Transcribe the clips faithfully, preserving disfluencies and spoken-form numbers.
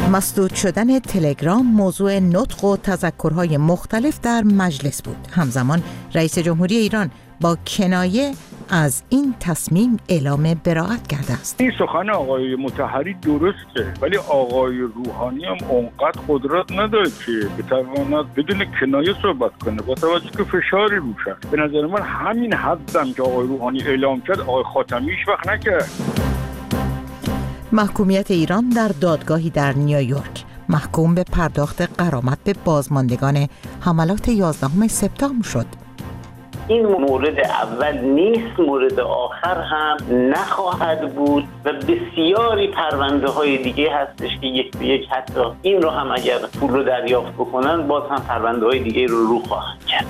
مسدود شدن تلگرام موضوع نطق و تذکرهای مختلف در مجلس بود. همزمان رئیس جمهوری ایران با کنایه از این تصمیم اعلام براءت کرده است. این سخن آقای مطهری درسته، ولی آقای روحانی هم اونقدر قدرت نداره که بتواند بدون کنایه صحبت کنه با توجه که فشاری روش هست. به نظر من همین حدم که آقای روحانی اعلام کرد آقای خاتمی هیچ وقت نکرد. محکومیت ایران در دادگاهی در نیویورک محکوم به پرداخت غرامت به بازماندگان حملات یازدهم سپتامبر شد. این مورد اول نیست، مورد آخر هم نخواهد بود و بسیاری پرونده های دیگه هستش که یک به یک حتی این رو هم اگر پول رو دریافت بکنن باز هم پرونده های دیگه رو رو خواهند کرد.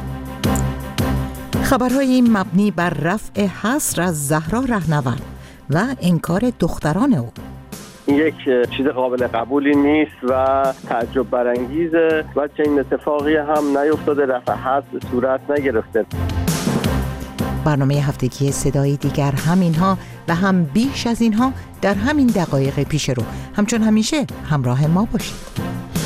خبرهای مبنی بر رفع حصر از زهرا رهنورد و انکار دختران او. یک چیز قابل قبولی نیست و تعجب برانگیزه و چنین اتفاقی هم نیفتاده، رفع حصر صورت نگرفته. برنامه هفتگی صدای دیگر همینها و هم بیش از اینها در همین دقایق پیش رو. همچون همیشه همراه ما باشید.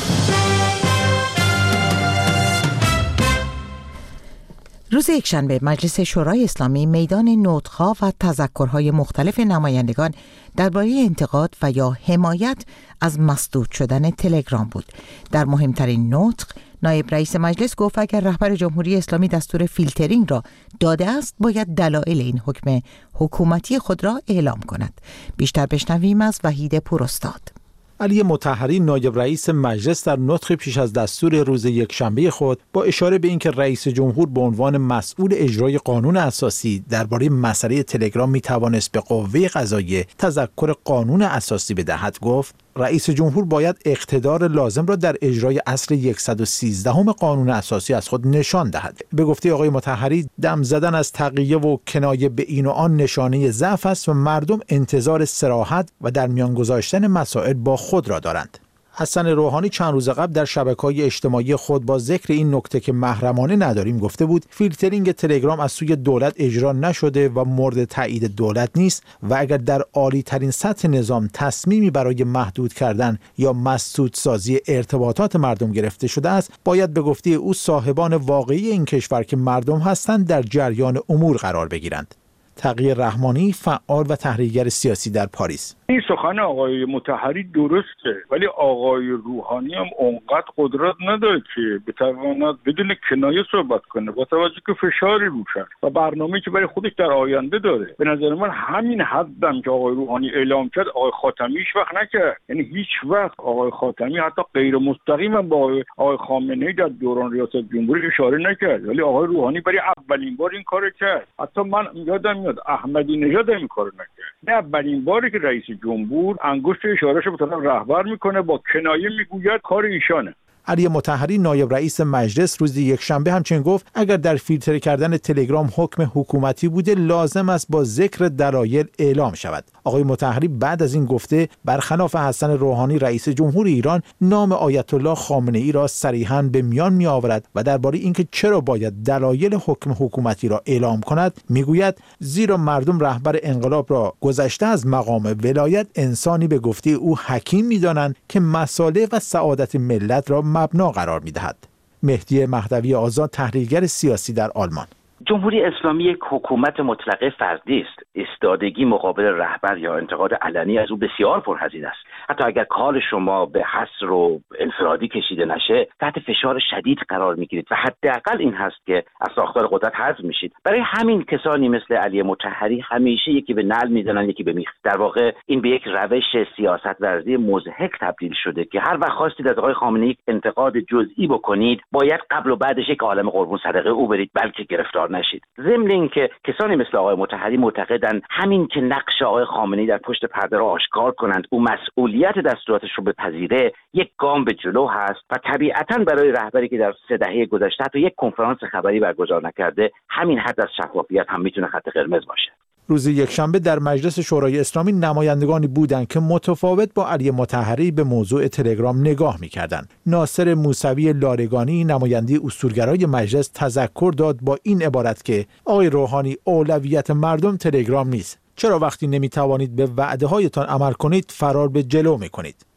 روز یکشنبه مجلس شورای اسلامی میدان نطق‌ها و تذکرهای مختلف نمایندگان درباره انتقاد و یا حمایت از مسدود شدن تلگرام بود. در مهمترین نطق نایب رئیس مجلس گفت اگر رهبر جمهوری اسلامی دستور فیلترینگ را داده است باید دلایل این حکم حکومتی خود را اعلام کند. بیشتر بشنویم از وحید پوراستاد. علی مطهری نایب رئیس مجلس در نطق پیش از دستور روز یکشنبه خود با اشاره به اینکه رئیس جمهور به عنوان مسئول اجرای قانون اساسی درباره مسئله تلگرام می توانست به قوه قضاییه تذکر قانون اساسی بدهد گفت رئیس جمهور باید اقتدار لازم را در اجرای اصل صد و سیزده قانون اساسی از خود نشان دهد. به گفته آقای مطهری دم زدن از تقیه و کنایه به این و آن نشانه ضعف است و مردم انتظار صراحت و در میان گذاشتن مسائل با خود را دارند. حسن روحانی چند روز قبل در شبکه‌های اجتماعی خود با ذکر این نکته که محرمانه نداریم گفته بود فیلترینگ تلگرام از سوی دولت اجرا نشده و مورد تایید دولت نیست و اگر در عالی ترین سطح نظام تصمیمی برای محدود کردن یا مسدود سازی ارتباطات مردم گرفته شده است باید به گفته او صاحبان واقعی این کشور که مردم هستند در جریان امور قرار بگیرند. تقی رحمانی فعال و تحریرگر سیاسی در پاریس. این سخن آقای مطهری درسته، ولی آقای روحانی هم اونقدر قدرت نداره که بتواند بدون کنایه صحبت کنه با توجه که فشاری روش هست و برنامه‌ای که برای خودش در آینده داره. به نظر من همین حدم که آقای روحانی اعلام کرد آقای خاتمی هیچ وقت نکرد. یعنی هیچ وقت آقای خاتمی حتی غیر مستقیما با آقای خامنه‌ای در دوران ریاست جمهوری اشاره نکرد، ولی آقای روحانی برای اولین بار این کارو کرد. حتی من یادم میاد احمدی نژاد این کارو نکرد. نه اولین باری که رئیس جمهور انگشت اشارهشو به طرف رهبر میکنه با کنایه میگوید کار ایشانه. علی مطهری نایب رئیس مجلس روز یکشنبه همچنین گفت اگر در فیلتر کردن تلگرام حکم حکومتی بوده لازم است با ذکر دلایل اعلام شود. آقای مطهری بعد از این گفته برخلاف حسن روحانی رئیس جمهور ایران نام آیت الله خامنه ای را صریحاً به میان می آورد و درباره اینکه چرا باید دلایل حکم حکومتی را اعلام کند میگوید زیرا مردم رهبر انقلاب را گذشته از مقام ولایت انسانی به گفته او حکیم می‌دانند که مصالح و سعادت ملت را مبنا قرار می‌دهد. مهدی مهدوی آزاد تحلیلگر سیاسی در آلمان. جمهوری اسلامی یک حکومت مطلقه فردی است. ایستادگی مقابل رهبر یا انتقاد علنی از او بسیار پرهزینه است. حتی اگر کار شما به حصر و انفرادی کشیده نشه تحت فشار شدید قرار میگیرید و حداقل این هست که از ساختار قدرت حذف میشید. برای همین کسانی مثل علی مطهری همیشه یکی به نعل میزنن یکی به میخ. در واقع این به یک روش سیاست ورزی مضحک تبدیل شده که هر وقت خواستید از آقای خامنه‌ای انتقاد جزئی بکنید باید قبل و بعدش یک عالم قربون صدقه او برید بلکه گرفتار نشید. ضمن اینکه کسانی مثل آقای مطهری معتقدند همین که نقش آقای خامنه‌ای در پشت پرده را آشکار کنند او مسئولیت دستوراتش رو بپذیره یک گام به جلو هست و طبیعتاً برای رهبری که در سه دهه گذشته حتی یک کنفرانس خبری برگزار نکرده همین حد از شفافیت هم میتونه خط قرمز باشه. روز یکشنبه در مجلس شورای اسلامی نمایندگانی بودند که متفاوت با علی مطهری به موضوع تلگرام نگاه می‌کردند. ناصر موسوی لارگانی نماینده اصولگرای مجلس تذکر داد با این عبارت که آقای روحانی اولویت مردم تلگرام نیست. چرا وقتی نمی‌توانید به وعده‌هایتان عمل کنید فرار به جلو می‌کنید؟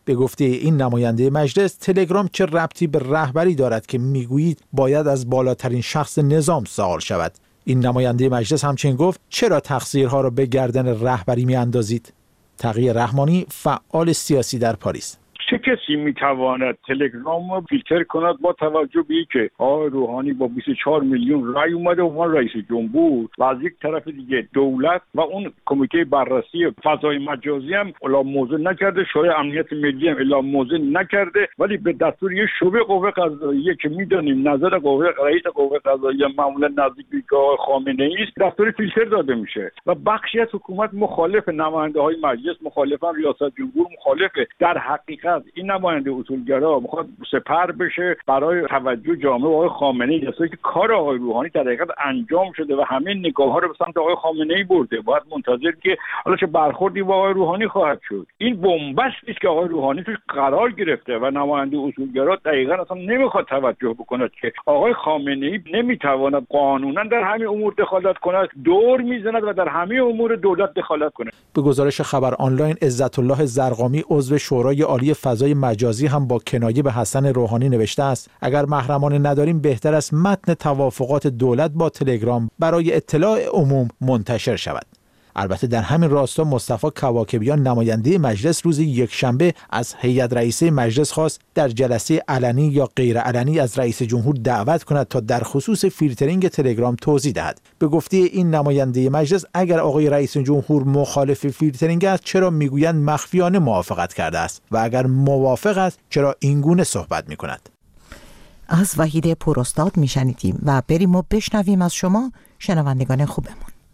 به گفته این نماینده مجلس، تلگرام چه ربطی به رهبری دارد که میگویید باید از بالاترین شخص نظام سوال شود؟ این نماینده مجلس همچنین گفت چرا تقصیرها را به گردن رهبری میاندازید؟ تقی رحمانی، فعال سیاسی در پاریس: چه کسی میتواند تلگرام رو فیلتر کند با توجه به اینکه آقای روحانی با بیست و چهار میلیون رای اومده عنوان رئیس جمهور و از یک طرف دیگه دولت و اون کمیته بررسی فضای مجازی هم اعلام موضوع نکرده، شورای امنیت ملی هم اعلام موضوع نکرده، ولی به دستور یک شعبه قوه قضاییه که میدونیم نظر قوه رئیس قوه قضاییه معمولا نزدیک به آقای خامنه‌ای است، دستور فیلتر داده میشه و بخشی از حکومت مخالف، نماینده های مجلس مخالفن، ریاست جمهور مخالفه. در حقیقت این نماینده اصولگرا میخواد سپر بشه برای توجه جامعه آقای خامنه‌ای، جایی که کار آقای روحانی در حقیقت انجام شده و همه نگاه ها رو به سمت آقای خامنه‌ای برده. باید منتظر که حالا چه برخوردی با آقای روحانی خواهد شد. این بنبستی است که آقای روحانی توش قرار گرفته و نماینده اصولگرا دقیقاً اصلا نمیخواد توجه بکند که آقای خامنه‌ای نمیتواند قانونا در همه امور دخالت کند، دور میزند و در همه امور دولت دخالت کند. به گزارش خبر آنلاین، عزت الله زرقامی عضو شورای عالی فضای مجازی هم با کنایه به حسن روحانی نوشته است اگر محرمانه نداریم بهتر است متن توافقات دولت با تلگرام برای اطلاع عموم منتشر شود. البته در همین راستا مصطفی کواکبیان نماینده مجلس روز یکشنبه از هیئت رئیسه مجلس خواست در جلسه علنی یا غیر علنی از رئیس جمهور دعوت کند تا در خصوص فیلترینگ تلگرام توضیح دهد. به گفته این نماینده مجلس اگر آقای رئیس جمهور مخالف فیلترینگ است چرا میگویند مخفیانه موافقت کرده است و اگر موافق است چرا اینگونه صحبت میکند؟ از وحید پوراستاد میشنیدیم و بریم و بشنویم از شما شنوندگان خوبمون.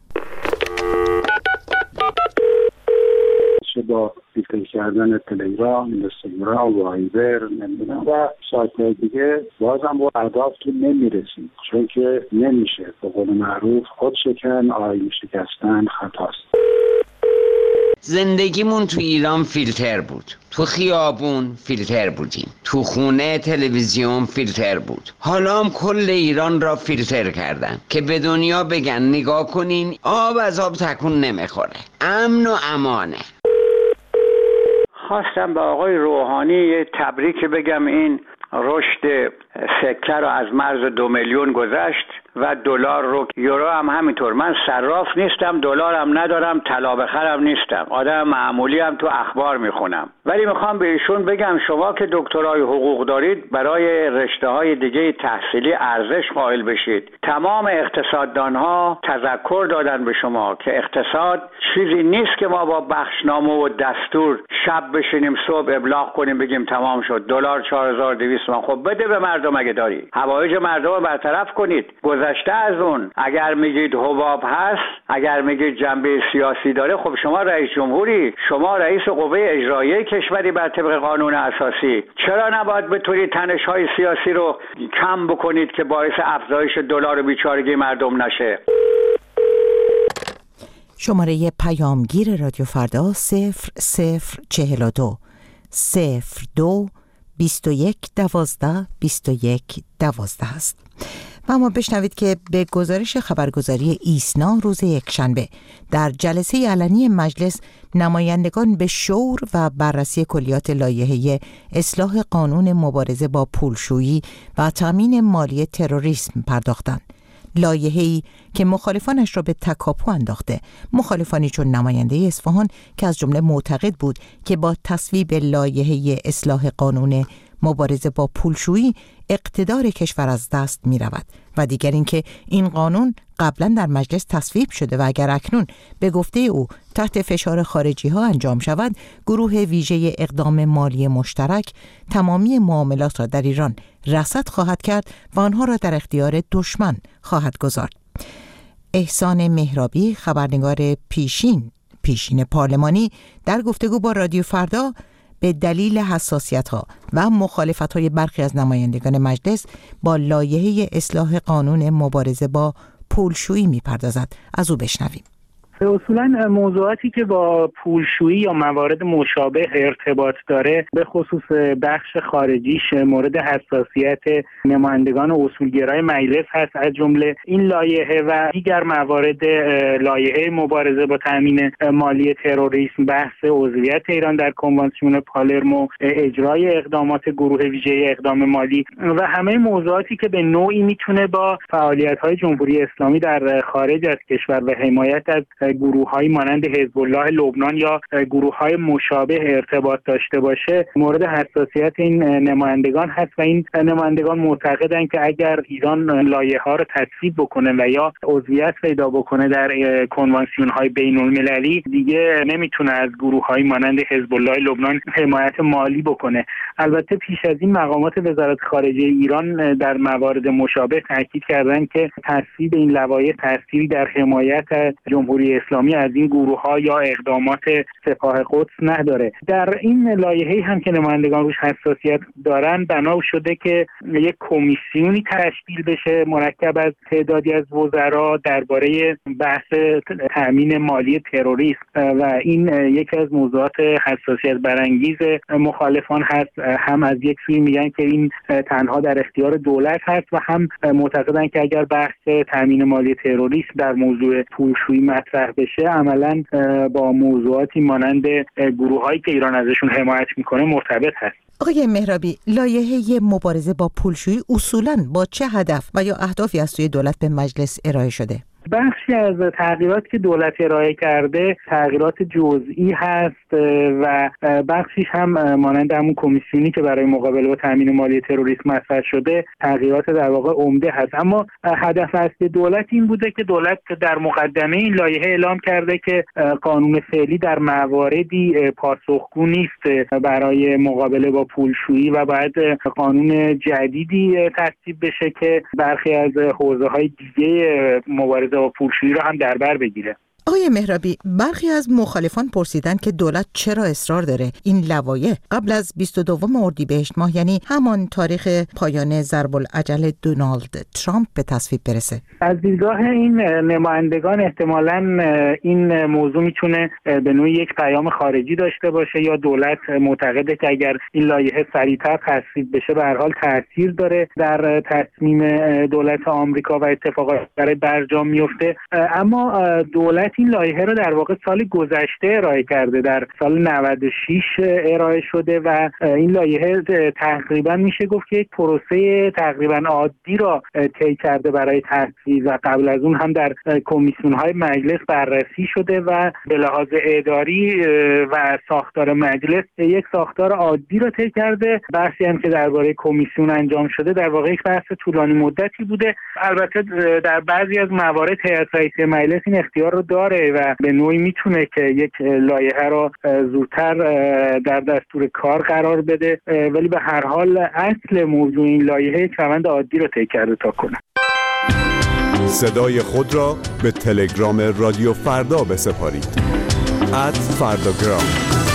با فیلتر کردن تلگرام، اینستاگرام، وایبر نمیدونم و سایت‌های دیگه بازم با اهداف که نمیرسیم، چون که نمیشه. به قول معروف خود شکن آیین شکستن خطاست. زندگیمون تو ایران فیلتر بود، تو خیابون فیلتر بودیم، تو خونه تلویزیون فیلتر بود. حالا هم کل ایران را فیلتر کردن که به دنیا بگن نگاه کنین آب از آب تکون نمیخوره، امن و امانه. خواستم به آقای روحانی یه تبریک بگم، این رشد سکه رو از مرز دو میلیون گذشت و دلار رو، یورو هم همینطور. من صراف نیستم، دلارم ندارم، طلا بخرم نیستم، آدم معمولی هم تو اخبار میخونم، ولی میخوام به ایشون بگم شما که دکترای حقوق دارید برای رشته‌های دیگه تحصیلی ارزش قائل بشید. تمام اقتصاددانها تذکر دادن به شما که اقتصاد چیزی نیست که ما با بخشنامه و دستور شب بشینیم صبح ابلاغ کنیم بگیم تمام شد دلار چهار هزار و دویست تومان. خب بده به مردم اگه داری، حوایج مردم رو برطرف کنید. گذشته از اون اگر میگید حباب هست، اگر میگید جنبه سیاسی داره، خب شما رئیس جمهوری، شما رئیس قوه اجرایی کشوری بر طبق قانون اساسی، چرا نباید بتونید تنش‌های سیاسی رو کم بکنید که باعث افزایش دلار و بیچارگی مردم نشه؟ شماره پیامگیر رادیو فردا صفر صفر چهل و دو صفر دو بیست و یک دوازده بیست و یک دوازده است. و اما بشنوید که به گزارش خبرگزاری ایسنا روز یکشنبه در جلسه علنی مجلس نمایندگان به شور و بررسی کلیات لایحه اصلاح قانون مبارزه با پولشویی و تامین مالی تروریسم پرداختند. لایحه‌ای که مخالفانش را به تکاپو انداخته. مخالفانی چون نماینده اصفهان که از جمله معتقد بود که با تصویب لایحه اصلاح قانون مبارزه با پولشویی اقتدار کشور از دست می رود و دیگر اینکه این قانون قبلا در مجلس تصویب شده و اگر اکنون به گفته او تحت فشار خارجی ها انجام شود، گروه ویژه اقدام مالی مشترک تمامی معاملات را در ایران رصد خواهد کرد و آنها را در اختیار دشمن خواهد گذارد. احسان مهرابی، خبرنگار پیشین پیشین پارلمانی، در گفتگو با رادیو فردا به دلیل حساسیت‌ها و مخالفت‌های برخی از نمایندگان مجلس با لایحه اصلاح قانون مبارزه با پولشویی می‌پردازد. از او بشنویم. اصولا موضوعاتی که با پولشویی یا موارد مشابه ارتباط داره به خصوص بخش خارجیش مورد حساسیت نمایندگان اصولگرای مجلس هست، از جمله این لایحه و دیگر موارد لایحه مبارزه با تامین مالی تروریسم، بحث عضویت ایران در کنوانسیون پالرمو، اجرای اقدامات گروه ویژه اقدام مالی و همه موضوعاتی که به نوعی میتونه با فعالیت‌های جمهوری اسلامی در خارج از کشور و حمایت از گروه‌های مانند حزب الله لبنان یا گروه‌های مشابه ارتباط داشته باشه مورد حساسیت این نمایندگان هست و این نمایندگان معتقدند که اگر ایران لایحه‌ها رو تصویب بکنه و یا عضویت پیدا بکنه در کنوانسیون‌های بین‌المللی دیگه نمیتونه از گروه‌های مانند حزب الله لبنان حمایت مالی بکنه. البته پیش از این مقامات وزارت خارجه ایران در موارد مشابه تاکید کردند که تصویب این لوایح تأثیری در حمایت جمهوری اسلامی از این گروه‌ها یا اقدامات سپاه قدس نداره. در این لایحه‌ای هم که نمایندگان روش حساسیت دارن بنا شده که یک کمیسیونی تشکیل بشه مرکب از تعدادی از وزرا درباره بحث تامین مالی تروریسم و این یکی از موضوعات حساسیت برانگیز مخالفان هست. هم از یک سوی میگن که این تنها در اختیار دولت هست و هم معتقدن که اگر بحث تامین مالی تروریسم در موضوع پولشویی مطرح بشه عملاً با موضوعاتی مانند گروه‌هایی که ایران ازشون حمایت میکنه مرتبط هست. آقای مهرابی، لایحه مبارزه با پولشویی اصولاً با چه هدف و یا اهدافی از سوی دولت به مجلس ارائه شده؟ بخشی از تغییرات که دولت ارائه کرده تغییرات جزئی هست و بخشیش هم مانند همون کمیسیونی که برای مقابله با تامین مالی تروریسم مطرح شده تغییرات در واقع عمده هست. اما هدف اصلی دولت این بوده که دولت در مقدمه این لایحه اعلام کرده که قانون فعلی در مواردی پاسخگو نیست برای مقابله با پولشویی و باید قانون جدیدی تصویب بشه که برخی از حوزه‌های دیگه مبارزه با پولشویی را هم در بر بگیره. آقای مهرابی، برخی از مخالفان پرسیدن که دولت چرا اصرار داره این لوایح قبل از بیست و دوم اردیبهشت ماه، یعنی همان تاریخ پایان ضرب العجل دونالد ترامپ، به تصویب برسه. از دیدگاه این نمایندگان احتمالاً این موضوع میتونه به نوعی یک پیام خارجی داشته باشه یا دولت معتقده که اگر این لایحه سریعتر تصویب بشه به هر حال تاثیر داره در تصمیم دولت آمریکا و اتفاقات برای برجام میفته. اما دولت این لایحه رو در واقع سال گذشته ارائه کرده، در سال نود و شش ارائه شده و این لایحه تقریبا میشه گفت که یک پروسه تقریبا عادی را طی کرده برای تصویب و قبل از اون هم در کمیسیون‌های مجلس بررسی شده و به لحاظ اداری و ساختار مجلس یک ساختار عادی را طی کرده. بحثی هم که درباره کمیسیون انجام شده در واقع یک بحث طولانی مدتی بوده. البته در بعضی از موارد هیئت رئیسه مجلس این اختیار رو داره و به نوعی میتونه که یک لایحه رو زودتر در دستور کار قرار بده، ولی به هر حال اصل موضوع این لایحه یک روند عادی رو طی کرده تا کنه. صدای خود را به تلگرام رادیو فردا بسپارید. ات فرداگرام.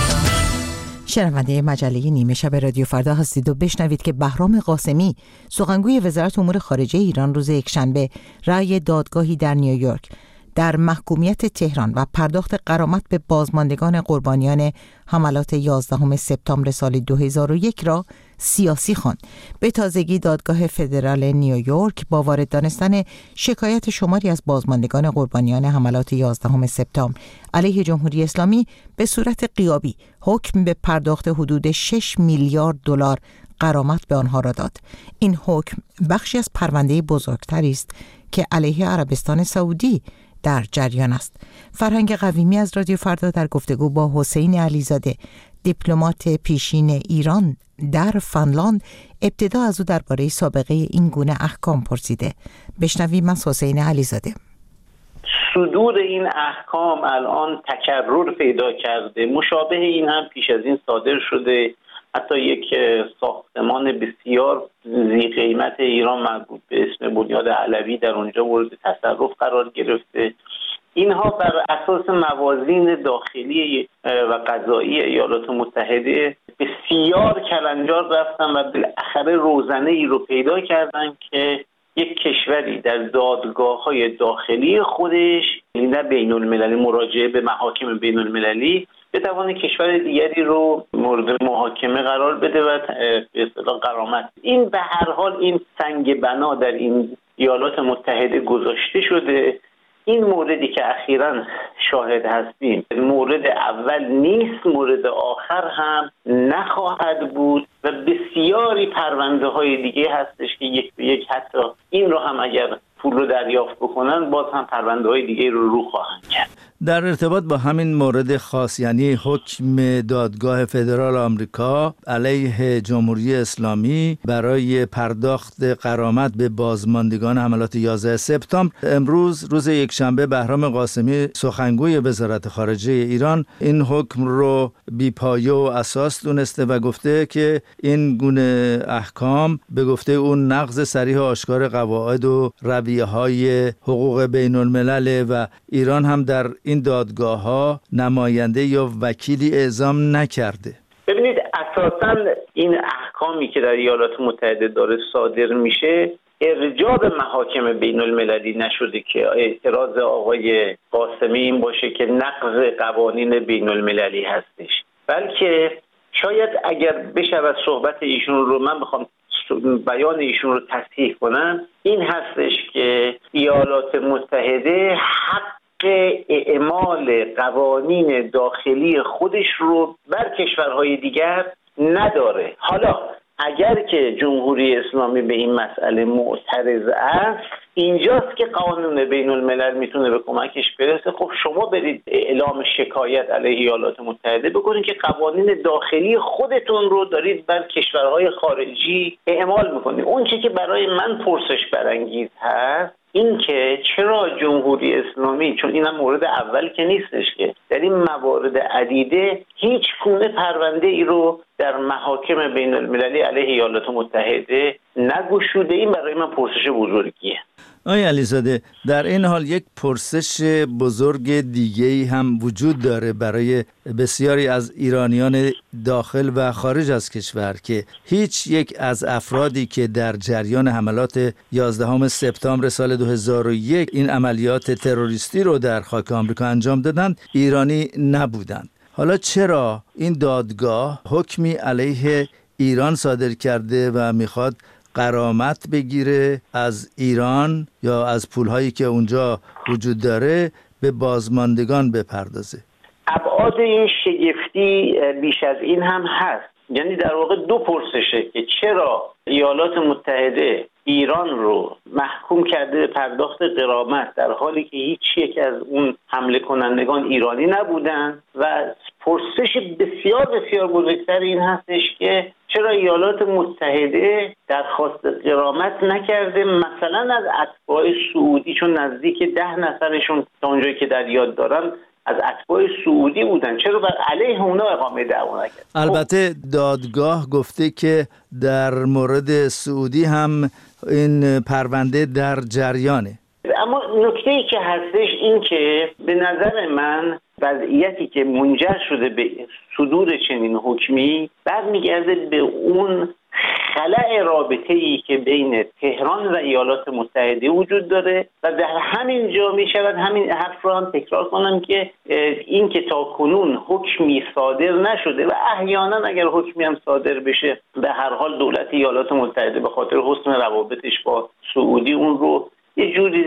شنونده مجله نیمه شب رادیو فردا هستید و بشنوید که بهرام قاسمی، سخنگوی وزارت امور خارجه ایران، روز یکشنبه رأی دادگاهی در نیویورک در محکومیت تهران و پرداخت غرامت به بازماندگان قربانیان حملات یازدهم سپتامبر سال دو هزار و یک را سیاسی خواند. به تازگی دادگاه فدرال نیویورک با وارد دانستن شکایت شماری از بازماندگان قربانیان حملات یازدهم سپتامبر علیه جمهوری اسلامی به صورت غیابی حکم به پرداخت حدود شش میلیارد دلار غرامت به آنها را داد. این حکم بخشی از پرونده بزرگتری است که علیه عربستان سعودی در جریان است. فرهنگ قویمی از رادیو فردا در گفتگو با حسین علیزاده، دیپلمات پیشین ایران در فنلاند، ابتدا از او درباره سابقه این گونه احکام پرسیده. بشنویم از حسین علیزاده. صدور این احکام الان تکرر پیدا کرده. مشابه این هم پیش از این صادر شده. حتی یک ساختمان بسیار ذی قیمت ایران مربوط به اسم بنیاد علوی در اونجا مورد تصرف قرار گرفته. اینها بر اساس موازین داخلی و قضایی ایالات متحده بسیار کلنجار رفتن و بالاخره روزنه ای رو پیدا کردن که یک کشوری در دادگاه‌های داخلی خودش نه بین المللی مراجعه به محاکم بین المللی بتوانه کشور دیگری رو مورد محاکمه قرار بده و به اصطلاح غرامت. این به هر حال این سنگ بنا در این ایالات متحده گذاشته شده. این موردی که اخیراً شاهد هستیم مورد اول نیست، مورد آخر هم نخواهد بود و بسیاری پرونده های دیگه هستش که یک به یک حتی این رو هم اگر پول رو دریافت بکنن باز هم پرونده های دیگه رو رو خواهند کرد. در ارتباط با همین مورد خاص، یعنی حکم دادگاه فدرال آمریکا علیه جمهوری اسلامی برای پرداخت غرامت به بازماندگان حملات یازده سپتامبر، امروز روز یکشنبه بهرام قاسمی سخنگوی وزارت خارجه ایران این حکم رو بی‌پایه و اساس دونسته و گفته که این گونه احکام به گفته اون نقض صریح و آشکار قواعد و رویه‌های حقوق بین الملل و ایران هم در این دادگاه ها نماینده یا وکیلی اعزام نکرده. ببینید اساساً این احکامی که در ایالات متحده داره صادر میشه ارجاع به محاکم بین المللی نشده که اعتراض آقای قاسمی این باشه که نقض قوانین بین المللی هستش، بلکه شاید اگر بشود صحبت ایشون رو من بخوام بیان ایشون رو تصحیح کنم، این هستش که ایالات متحده حق اعمال قوانین داخلی خودش رو بر کشورهای دیگر نداره. حالا اگر که جمهوری اسلامی به این مسئله معترض است، اینجاست که قانون بین الملل میتونه به کمکش برسه. خب شما برید اعلام شکایت علیه ایالات متحده بکنید که قوانین داخلی خودتون رو دارید بر کشورهای خارجی اعمال میکنید. اون چیزی که برای من پرسش برانگیز هست این که چرا جمهوری اسلامی، چون اینم مورد اول که نیستش که در این موارد عدیده هیچ گونه پرونده ای رو در محاکم بین المللی علیه ایالات متحده نگشوده، این برای من پرسش بزرگیه. آقای علیزاده، در این حال یک پرسش بزرگ دیگه‌ای هم وجود داره برای بسیاری از ایرانیان داخل و خارج از کشور که هیچ یک از افرادی که در جریان حملات یازدهم سپتامبر سال دو هزار و یک این عملیات تروریستی رو در خاک آمریکا انجام دادند ایرانی نبودند. حالا چرا این دادگاه حکمی علیه ایران صادر کرده و میخواد غرامت بگیره از ایران یا از پولهایی که اونجا وجود داره به بازماندگان بپردازه؟ ابعاد این شگفتی بیش از این هم هست. یعنی در واقع دو پرسشه که چرا ایالات متحده ایران رو محکوم کرده به پرداخت غرامت در حالی که هیچ یک از اون حمله کنندگان ایرانی نبودن، و پرسش بسیار بسیار بزرگتر این هستش که چرا ایالات متحده درخواست غرامت نکرده مثلا از اتباع سعودی، چون نزدیک ده نفرشون تا اونجایی که در یاد دارم از اتباع سعودی بودن، چرا بر علیه اونا اقامه دعوا نکرد؟ البته دادگاه گفته که در مورد سعودی هم این پرونده در جریانه. اما نکته‌ای که هستش این که به نظر من وضعیتی که منجر شده به صدور چنین حکمی برمیگرده به اون خلأ رابطه‌ای که بین تهران و ایالات متحده وجود داره و در همین جا می شود همین حرف رو هم تکرار کنم که این که تا کنون حکمی صادر نشده و احیانا اگر حکمی هم صادر بشه به هر حال دولت ایالات متحده به خاطر حسن روابطش با سعودی اون رو یه جوری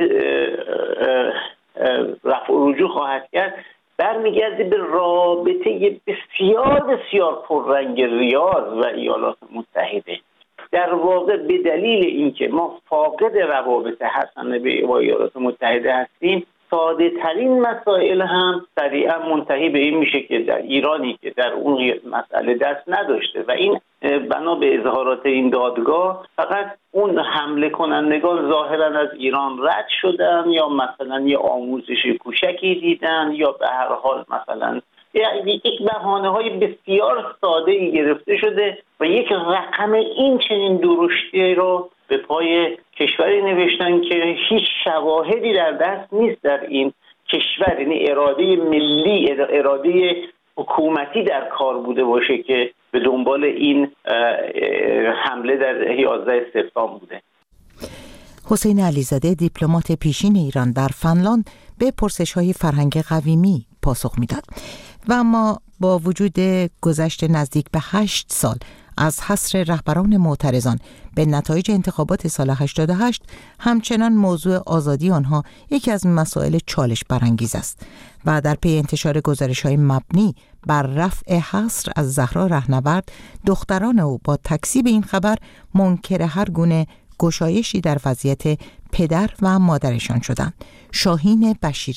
رفع و رجوع خواهد کرد، برمیگرده به رابطه بسیار بسیار پررنگ ریاض و ایالات متحده. در واقع به دلیل اینکه ما فاقد روابط حسنه با ایالات متحده هستیم، ساده ترین مسائل هم سریعا منتهی به این میشه که در ایرانی که در اون مسئله دست نداشته و این بنا به اظهارات این دادگاه فقط اون حمله کنندگان ظاهرا از ایران رد شدن یا مثلا یه آموزش کوچکی دیدن یا به هر حال مثلا یک بهانه‌های بسیار ساده‌ای گرفته شده و یک رقم این چنین درشتی رو به پای کشوری نوشتن که هیچ شواهدی در دست نیست در این کشور، یعنی اراده ملی، اراده حکومتی در کار بوده باشه که به دنبال این حمله در یازده سپتامبر بوده. حسین علیزاده دیپلمات پیشین ایران در فنلاند به پرسش‌های فرهنگ قویمی پاسخ می‌داد. و اما با وجود گذشت نزدیک به هشت سال از حصر رهبران معترضان به نتایج انتخابات سال هشتاد و هشت، همچنان موضوع آزادی آنها یکی از مسائل چالش برانگیز است و در پی انتشار گزارش‌های مبنی بر رفع حصر از زهرا رهنورد، دختران او با تکذیب این خبر منکر هر گونه گشایشی در وضعیت پدر و مادرشان شدند. شاهین بشیری.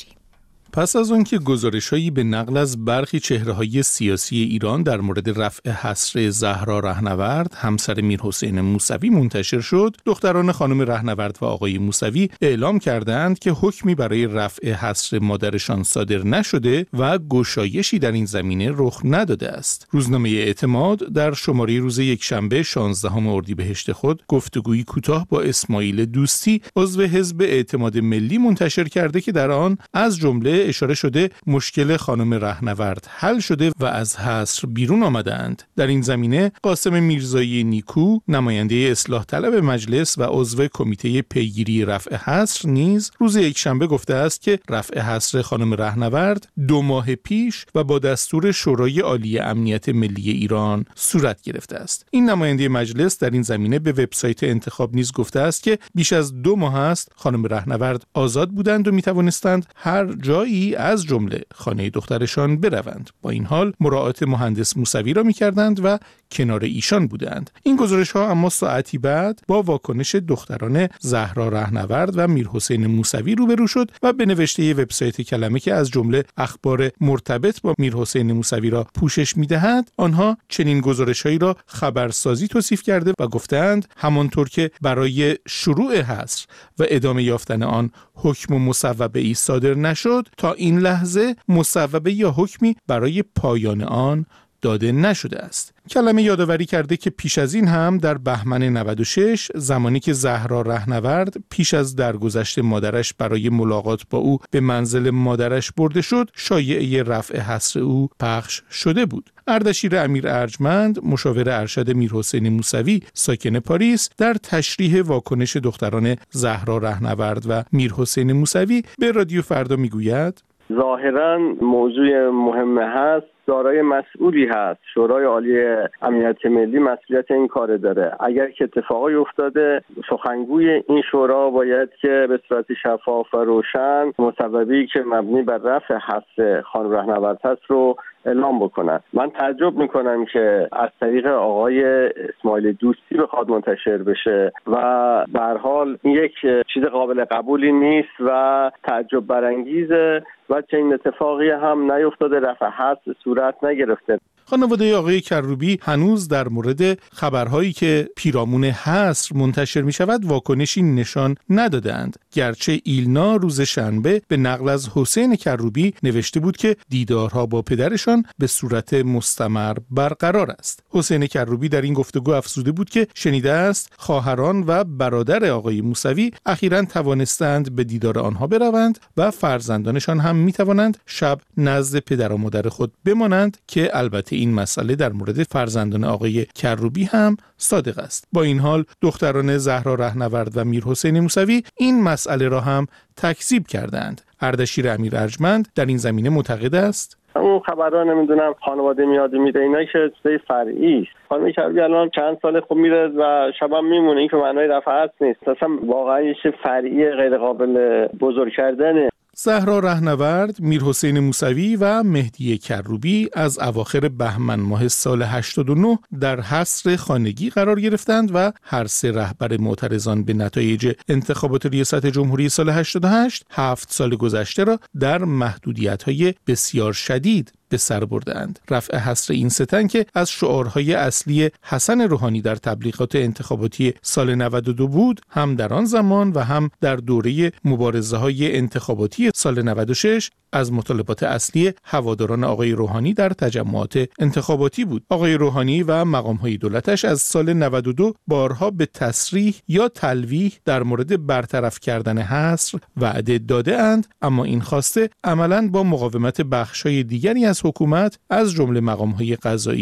پس از آنکه گزارش‌هایی به نقل از برخی چهره‌های سیاسی ایران در مورد رفع حصر زهرا رهنورد، همسر میرحسین موسوی منتشر شد، دختران خانم رهنورد و آقای موسوی اعلام کردند که حکمی برای رفع حصر مادرشان صادر نشده و گشایشی در این زمینه رخ نداده است. روزنامه اعتماد در شماره روز یکشنبه شانزدهم اردیبهشت خود گفتگویی کوتاه با اسماعیل دوستی، عضو حزب اعتماد ملی، منتشر کرده که در آن از جمله اشاره شده مشکل خانم رهنورد حل شده و از حصر بیرون آمدند. در این زمینه قاسم میرزایی نیکو، نماینده اصلاح طلب مجلس و عضو کمیته پیگیری رفع حصر، نیز روز یکشنبه گفته است که رفع حصر خانم رهنورد دو ماه پیش و با دستور شورای عالی امنیت ملی ایران صورت گرفته است. این نماینده مجلس در این زمینه به وبسایت انتخاب نیز گفته است که بیش از دو ماه است خانم رهنورد آزاد بودند و می توانستند هر جایی از جمله خانه دخترشان بروند. با این حال مراعات مهندس موسوی را می‌کردند و کنار ایشان بودند. این گزارش‌ها اما ساعتی بعد با واکنش دختران زهرا رهنورد و میرحسین موسوی روبرو شد و به نوشته وبسایت کلمه که از جمله اخبار مرتبط با میرحسین موسوی را پوشش می‌دهد، آنها چنین گزارش‌هایی را خبرسازی توصیف کرده و گفتند همانطور که برای شروع حصر و ادامه یافتن آن حکم و مصوبه‌ای صادر نشد، تا این لحظه مصوبه یا حکمی برای پایان آن داده نشده است. کلمه یادآوری کرده که پیش از این هم در بهمن نود و شش، زمانی که زهرا رهنورد پیش از درگذشت مادرش برای ملاقات با او به منزل مادرش برده شد، شایعه رفع حصر او پخش شده بود. اردشیر امیر ارجمند، مشاور ارشد میرحسین موسوی ساکن پاریس، در تشریح واکنش دختران زهرا رهنورد و میرحسین موسوی به رادیو فردا میگوید: ظاهراً موضوع مهم هست، دارای مسئولی هست. شورای عالی امنیت ملی مسئولیت این کار داره. اگر که اتفاقی افتاده، سخنگوی این شورا باید که به صورت شفاف و روشن مصوبه‌ای که مبنی بر رفع حصر خانم رهنورد هست رو اعلام بکنن. من تعجب میکنم که از طریق آقای اسماعیل دوستی بخواد منتشر بشه و به هر حال این یک چیز قابل قبولی نیست و تعجب برانگیزه و چنین اتفاقی هم نیفتاده، رفع حصر صورت نگرفته. خانواده آقای کروبی هنوز در مورد خبرهایی که پیرامون حصر منتشر می شود واکنشی نشان ندادند، گرچه ایلنا روز شنبه به نقل از حسین کروبی نوشته بود که دیدارها با پدرشان به صورت مستمر برقرار است. حسین کروبی در این گفتگو افزوده بود که شنیده است خواهران و برادر آقای موسوی اخیراً توانستند به دیدار آنها بروند و فرزندانشان هم می توانند شب نزد پدر و مادر خود بمانند که البته این مسئله در مورد فرزندان آقای کروبی هم صادق است. با این حال دختران زهرا رهنورد و میرحسین موسوی این مسئله را هم تکذیب کردند. اردشیر امیر ارجمند در این زمینه معتقد است: اون خبرها نمیدونم خانواده میاد میره، اینا که چیز فرعی است. خانم کروبی الان چند سال خوب میره و شبم میمونه، این که معنای رفع حصر نیست. اصلا واقعا یه چیز فرعی غیر قابل بزرگ کردنه. زهرا رهنورد، میرحسین موسوی و مهدی کروبی از اواخر بهمن ماه سال هشتاد و نه در حصر خانگی قرار گرفتند و هر سه رهبر معترضان به نتایج انتخابات ریاست جمهوری سال هشتاد و هشت هفت سال گذشته را در محدودیت‌های بسیار شدید به سر بردند. رفع حصر این سه تن که از شعارهای اصلی حسن روحانی در تبلیغات انتخاباتی سال نود و دو بود، هم در آن زمان و هم در دوره مبارزه‌های انتخاباتی سال نود و شش از مطالبات اصلی هواداران آقای روحانی در تجمعات انتخاباتی بود. آقای روحانی و مقام‌های دولتش از سال نود و دو بارها به تصریح یا تلویح در مورد برطرف کردن حصر وعده داده اند، اما این خواسته عملاً با مقاومت بخش‌های دیگری از حکومت از جمله مقام‌های قضایی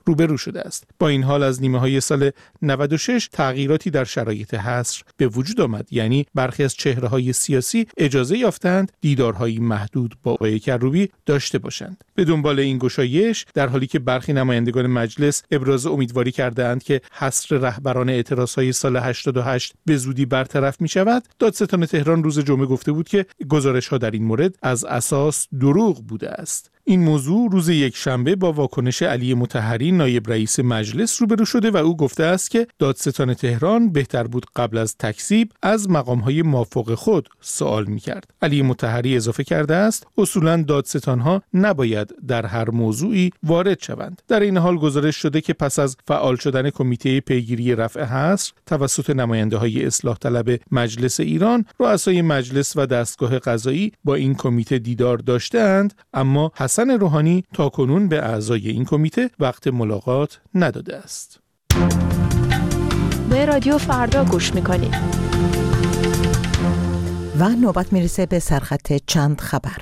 روبرو شده است. با این حال از نیمه‌های سال نود و شش تغییراتی در شرایط حصر به وجود آمد، یعنی برخی از چهره‌های سیاسی اجازه یافتند دیدارهایی محدود با آقای کروبی داشته باشند. به دنبال این گشایش، در حالی که برخی نمایندگان مجلس ابراز امیدواری کردند که حصر رهبران اعتراضهای سال هشتاد و هشت به زودی برطرف می‌شود، دادستان تهران روز جمعه گفته بود که گزارش‌ها در این مورد از اساس دروغ بوده است. این موضوع روز یک شنبه با واکنش علی مطهری نایب رئیس مجلس روبرو شده و او گفته است که دادستان تهران بهتر بود قبل از تکذیب از مقام‌های مافوق خود سوال می‌کرد. علی مطهری اضافه کرده است اصولاً دادستان‌ها نباید در هر موضوعی وارد شوند. در این حال گزارش شده که پس از فعال شدن کمیته پیگیری رفع حصر توسط نماینده‌های اصلاح طلب مجلس ایران، رؤسای مجلس و دستگاه قضایی با این کمیته دیدار داشته‌اند، اما حسن روحانی تاکنون به اعضای این کمیته وقت ملاقات نداده است. به رادیو فردا گوش میکنید و نوبت میرسه به سرخط چند خبر.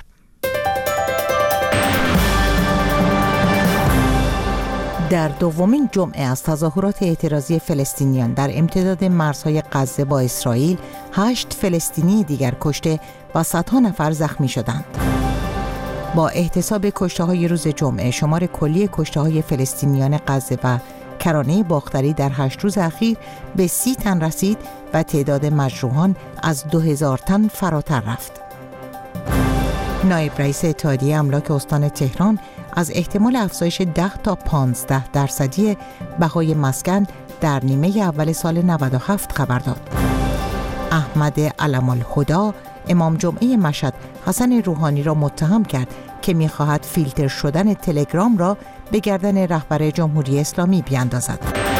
در دومین جمعه از تظاهرات اعتراضی فلسطینیان در امتداد مرزهای غزه با اسرائیل، هشت فلسطینی دیگر کشته و صدها نفر زخمی شدند. با احتساب کشته‌های روز جمعه، شمار کلی کشته‌های فلسطینیان غزه و کرانه باختری در هشت روز اخیر به سی تن رسید و تعداد مجروحان از دو هزار تن فراتر رفت. نایب رئیس اتحادیه املاک استان تهران از احتمال افزایش ده تا پانزده درصدی بهای مسکن در نیمه اول سال نود و هفت خبر داد. احمد علم الهدی امام جمعه مشهد حسن روحانی را متهم کرد که می‌خواهد فیلتر شدن تلگرام را به گردن رهبر جمهوری اسلامی بیاندازد.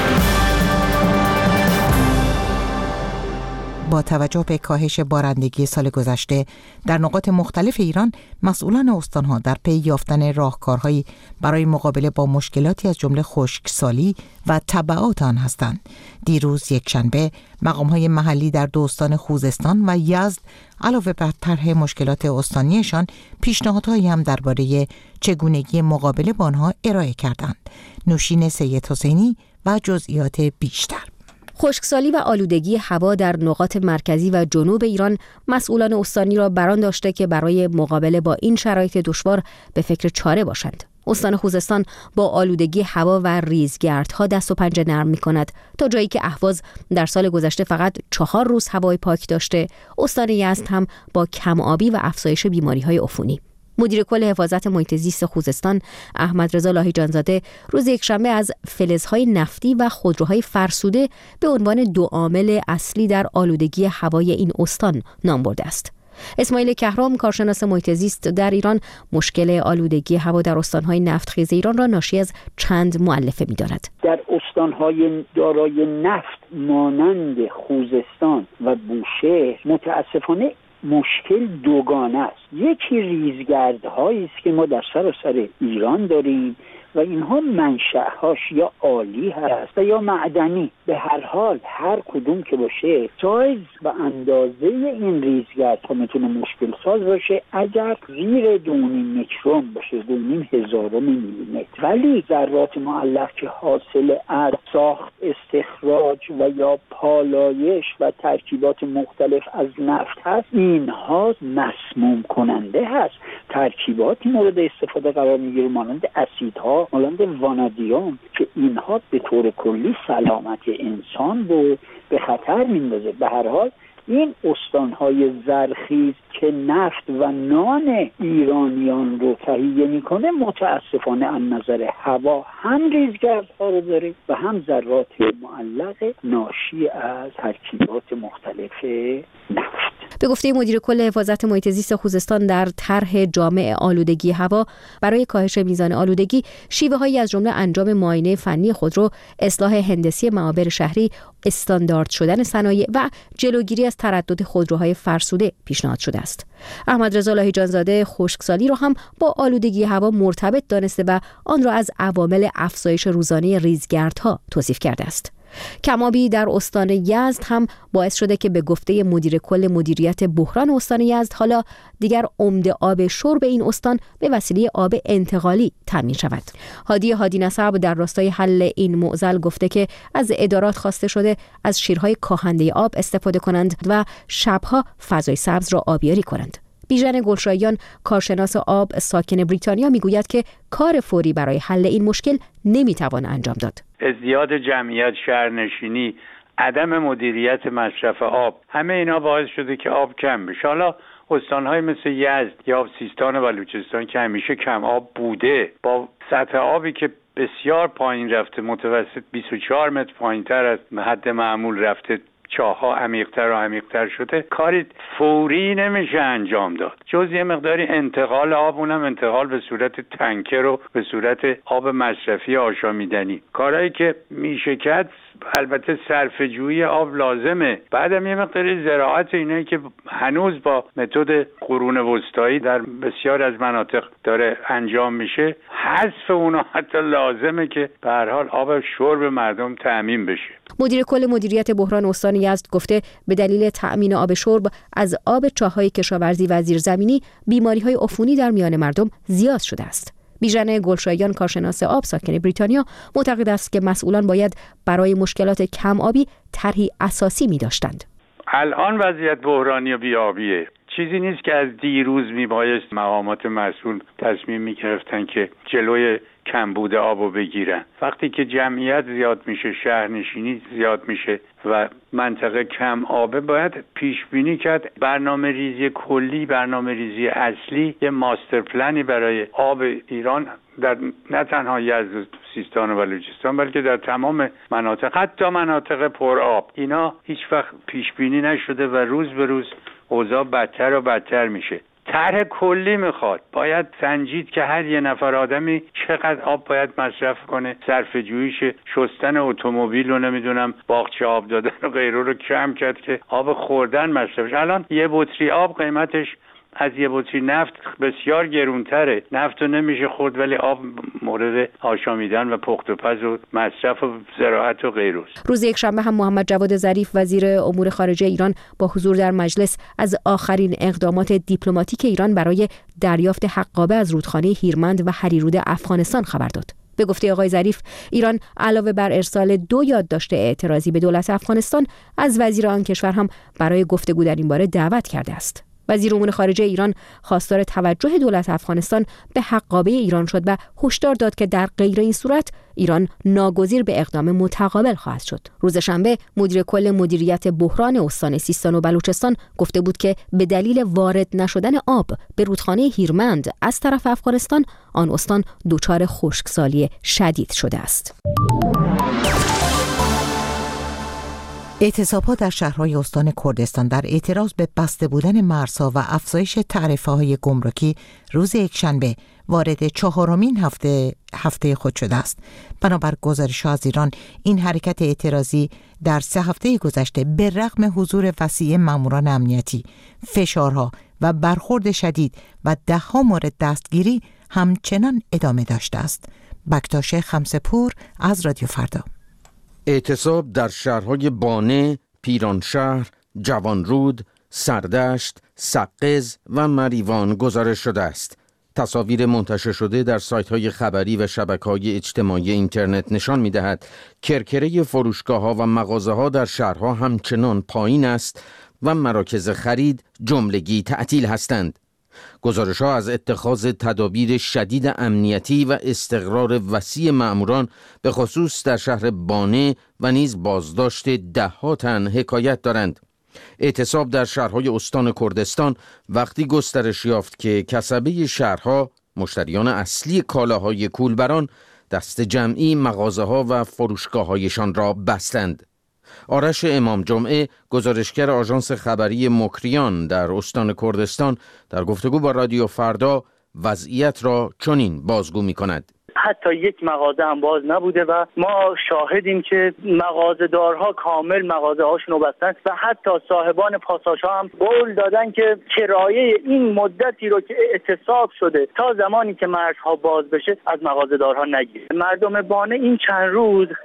با توجه به کاهش بارندگی سال گذشته در نقاط مختلف ایران، مسئولان استان‌ها در پی یافتن راهکارهایی برای مقابله با مشکلاتی از جمله خشکسالی و تبعات آن هستند. دیروز یکشنبه مقام‌های محلی در دو استان خوزستان و یزد علاوه بر طرح مشکلات استانیشان، پیشنهادهایی هم درباره چگونگی مقابله با آنها ارائه کردند. نوشین سید حسینی و جزئیات بیشتر. خشکسالی و آلودگی هوا در نقاط مرکزی و جنوب ایران مسئولان استانی را بران داشته که برای مقابله با این شرایط دشوار به فکر چاره باشند. استان خوزستان با آلودگی هوا و ریزگردها دست و پنجه نرم می‌کند، تا جایی که اهواز در سال گذشته فقط چهار روز هوای پاک داشته. استان یزد هم با کم‌آبی و افزایش بیماری‌های عفونی. مدیر کل حفاظت محیط زیست خوزستان احمد رضا لاهیجانزاده روز یکشنبه از فلزهای نفتی و خودروهای فرسوده به عنوان دو عامل اصلی در آلودگی هوای این استان نام برده است. اسماعیل کهرام، کارشناس محیط زیست در ایران، مشکل آلودگی هوا در استانهای نفتخیز ایران را ناشی از چند مؤلفه می‌داند. در استانهای دارای نفت مانند خوزستان و بوشهر متاسفانه مشکل دوگانه است. یکی ریزگردهایی است که ما در سراسر ایران داریم و اینها منشأهاش یا آلی هست و یا معدنی. به هر حال هر کدوم که باشه، سایز و اندازه این ریزگردها میتونه مشکل ساز باشه اگر زیر دو و نیم میکرون باشه، دو و نیم هزارم میلیمتر. ولی ذرات معلق که حاصل از ساخت، استخراج و یا پالایش و ترکیبات مختلف از نفت هست، اینها مسموم کننده هست. ترکیباتی مورد استفاده قرار میگیره مانند اسیدها، مانند وانادیوم که اینها به طور کلی سلامتی انسان رو به خطر میندازه. به هر حال این استانهای زرخیز که نفت و نان ایرانیان رو تهیه میکنه متاسفانه از نظر هوا هم ریزگردها رو داره و هم ذرات معلق ناشی از ترکیبات مختلف نفت. به گفته مدیر کل حفاظت محیط زیست خوزستان، در طرح جامع آلودگی هوا برای کاهش میزان آلودگی، شیوه‌هایی از جمله انجام معاینه فنی خودرو، اصلاح هندسی معابر شهری، استاندارد شدن صنایع و جلوگیری از تردد خودروهای فرسوده پیشنهاد شده است. احمد رضا لاهیجانزاده خشکسالی را هم با آلودگی هوا مرتبط دانسته و آن را از عوامل افزایش روزانه ریزگردها توصیف کرده است. کم‌آبی در استان یزد هم باعث شده که به گفته مدیر کل مدیریت بحران استان یزد حالا دیگر عمده آب شرب این استان به وسیله آب انتقالی تامین شود. هادی هادی نسب در راستای حل این معضل گفته که از ادارات خواسته شده از شیرهای کاهنده آب استفاده کنند و شبها فضای سبز را آبیاری کنند. بیژن گلشاییان کارشناس آب ساکن بریتانیا میگوید که کار فوری برای حل این مشکل نمیتوان انجام داد. ازدیاد جمعیت، شهرنشینی، عدم مدیریت مصرف آب، همه اینا باعث شده که آب کم بشه. حالا استان‌های مثل یزد یا سیستان و بلوچستان که همیشه کم آب بوده، با سطح آبی که بسیار پایین رفته، متوسط بیست و چهار متر پایین‌تر از حد معمول رفته، چاه‌ها عمیق‌تر و عمیق‌تر شده، کاری فوری نمیشه انجام داد جز یه مقداری انتقال آب، اونم انتقال به صورت تانکر و به صورت آب مصرفی آشامیدنی. کارهایی که میشه کرد، البته صرفه‌جویی آب لازمه، بعدم یه مقداری زراعت، اینایی که هنوز با متد قرون وسطایی در بسیار از مناطق داره انجام میشه، حذف اونها حتی لازمه که به هر حال آب شرب مردم تأمین بشه. مدیر کل مدیریت بحران استان یزد گفته به دلیل تأمین آب شرب از آب چاه‌های کشاورزی و زیرزمینی بیماری‌های عفونی در میان مردم زیاد شده است. بیژن گلشاییان کارشناس آب ساکن بریتانیا معتقد است که مسئولان باید برای مشکلات کم آبی طرحی اساسی می داشتند. الان وضعیت بحرانی و بی‌آبیه، چیزی نیست که از دیروز میبایست مقامات مسئول تصمیم میگرفتن که جلوی کمبود آبو بگیرن. وقتی که جمعیت زیاد میشه، شهرنشینی زیاد میشه و منطقه کم آبه، باید پیش بینی کرد، برنامه ریزی کلی، برنامه ریزی اصلی، یه ماستر پلانی برای آب ایران در نه تنها یزد، سیستان و بلوچستان، بلکه در تمام مناطق، حتی مناطق پر آب، اینا هیچ وقت پیش بینی نشده و روز به روز اوضاع بدتر و بدتر میشه. طرح کلی میخواد، باید سنجید که هر یه نفر آدمی چقدر آب باید مصرف کنه، صرفه جوییش، شستن اتومبیل و نمیدونم باغچه آب دادن و غیره رو کم کرد که آب خوردن مصرفش. الان یه بطری آب قیمتش از یه بطری نفت بسیار گرونتره. نفت رو نمیشه خورد، ولی آب مورد آشامیدن و پخت و پز و مصرف و زراعت و غیره. روز یکشنبه هم محمد جواد ظریف وزیر امور خارجه ایران با حضور در مجلس از آخرین اقدامات دیپلماتیک ایران برای دریافت حقابه از رودخانه هیرمند و هریرود افغانستان خبر داد. به گفته آقای ظریف، ایران علاوه بر ارسال دو یادداشت اعتراضی به دولت افغانستان، از وزیر آن کشور هم برای گفتگو در این باره دعوت کرده است. وزیر امور خارجه ایران خواستار توجه دولت افغانستان به حقابه ایران شد و هشدار داد که در غیر این صورت ایران ناگزیر به اقدام متقابل خواهد شد. روز شنبه مدیر کل مدیریت بحران استان سیستان و بلوچستان گفته بود که به دلیل وارد نشدن آب به رودخانه هیرمند از طرف افغانستان، آن استان دچار خشکسالی شدید شده است. اعتصاب‌ها در شهرهای استان کردستان در اعتراض به بسته بودن مرزها و افزایش تعرفه‌های گمرکی روز یکشنبه وارد چهارمین هفته هفته خود شده است. بنابر گزارش‌ها از ایران، این حرکت اعتراضی در سه هفته گذشته به رغم حضور وسیع ماموران امنیتی، فشارها و برخورد شدید و ده‌ها مورد دستگیری همچنان ادامه داشته است. بکتاش خمسه‌پور از رادیو فردا. اعتصاب در شهرهای بانه، پیرانشهر، جوانرود، سردشت، سقز و مریوان گزارش شده است. تصاویر منتشر شده در سایت‌های خبری و شبکه‌های اجتماعی اینترنت نشان می‌دهد کرکره فروشگاه‌ها و مغازه‌ها در شهرها همچنان پایین است و مراکز خرید جملگی تعطیل هستند. گزارش‌ها از اتخاذ تدابیر شدید امنیتی و استقرار وسیع مأموران به خصوص در شهر بانه و نیز بازداشت ده‌ها تن حکایت دارند. اعتصاب در شهرهای استان کردستان وقتی گسترش یافت که کسبه شهرها، مشتریان اصلی کالاهای کولبران، دست جمعی مغازه‌ها و فروشگاه‌هایشان را بستند. آرش امام جمعه، گزارشگر آژانس خبری مکریان در استان کردستان، در گفتگو با رادیو فردا وضعیت را چنین بازگو می‌کند. حتی یک مغازه هم باز نبوده و ما شاهدیم که مغازه‌دارها کامل مغازه هاشون رو بستن و حتی صاحبان پاساژها هم قول دادن که کرایه این مدتی رو که اعتصاب شده تا زمانی که مرزها باز بشه از مغازه‌دارها نگیره. مردم بانه این چند روز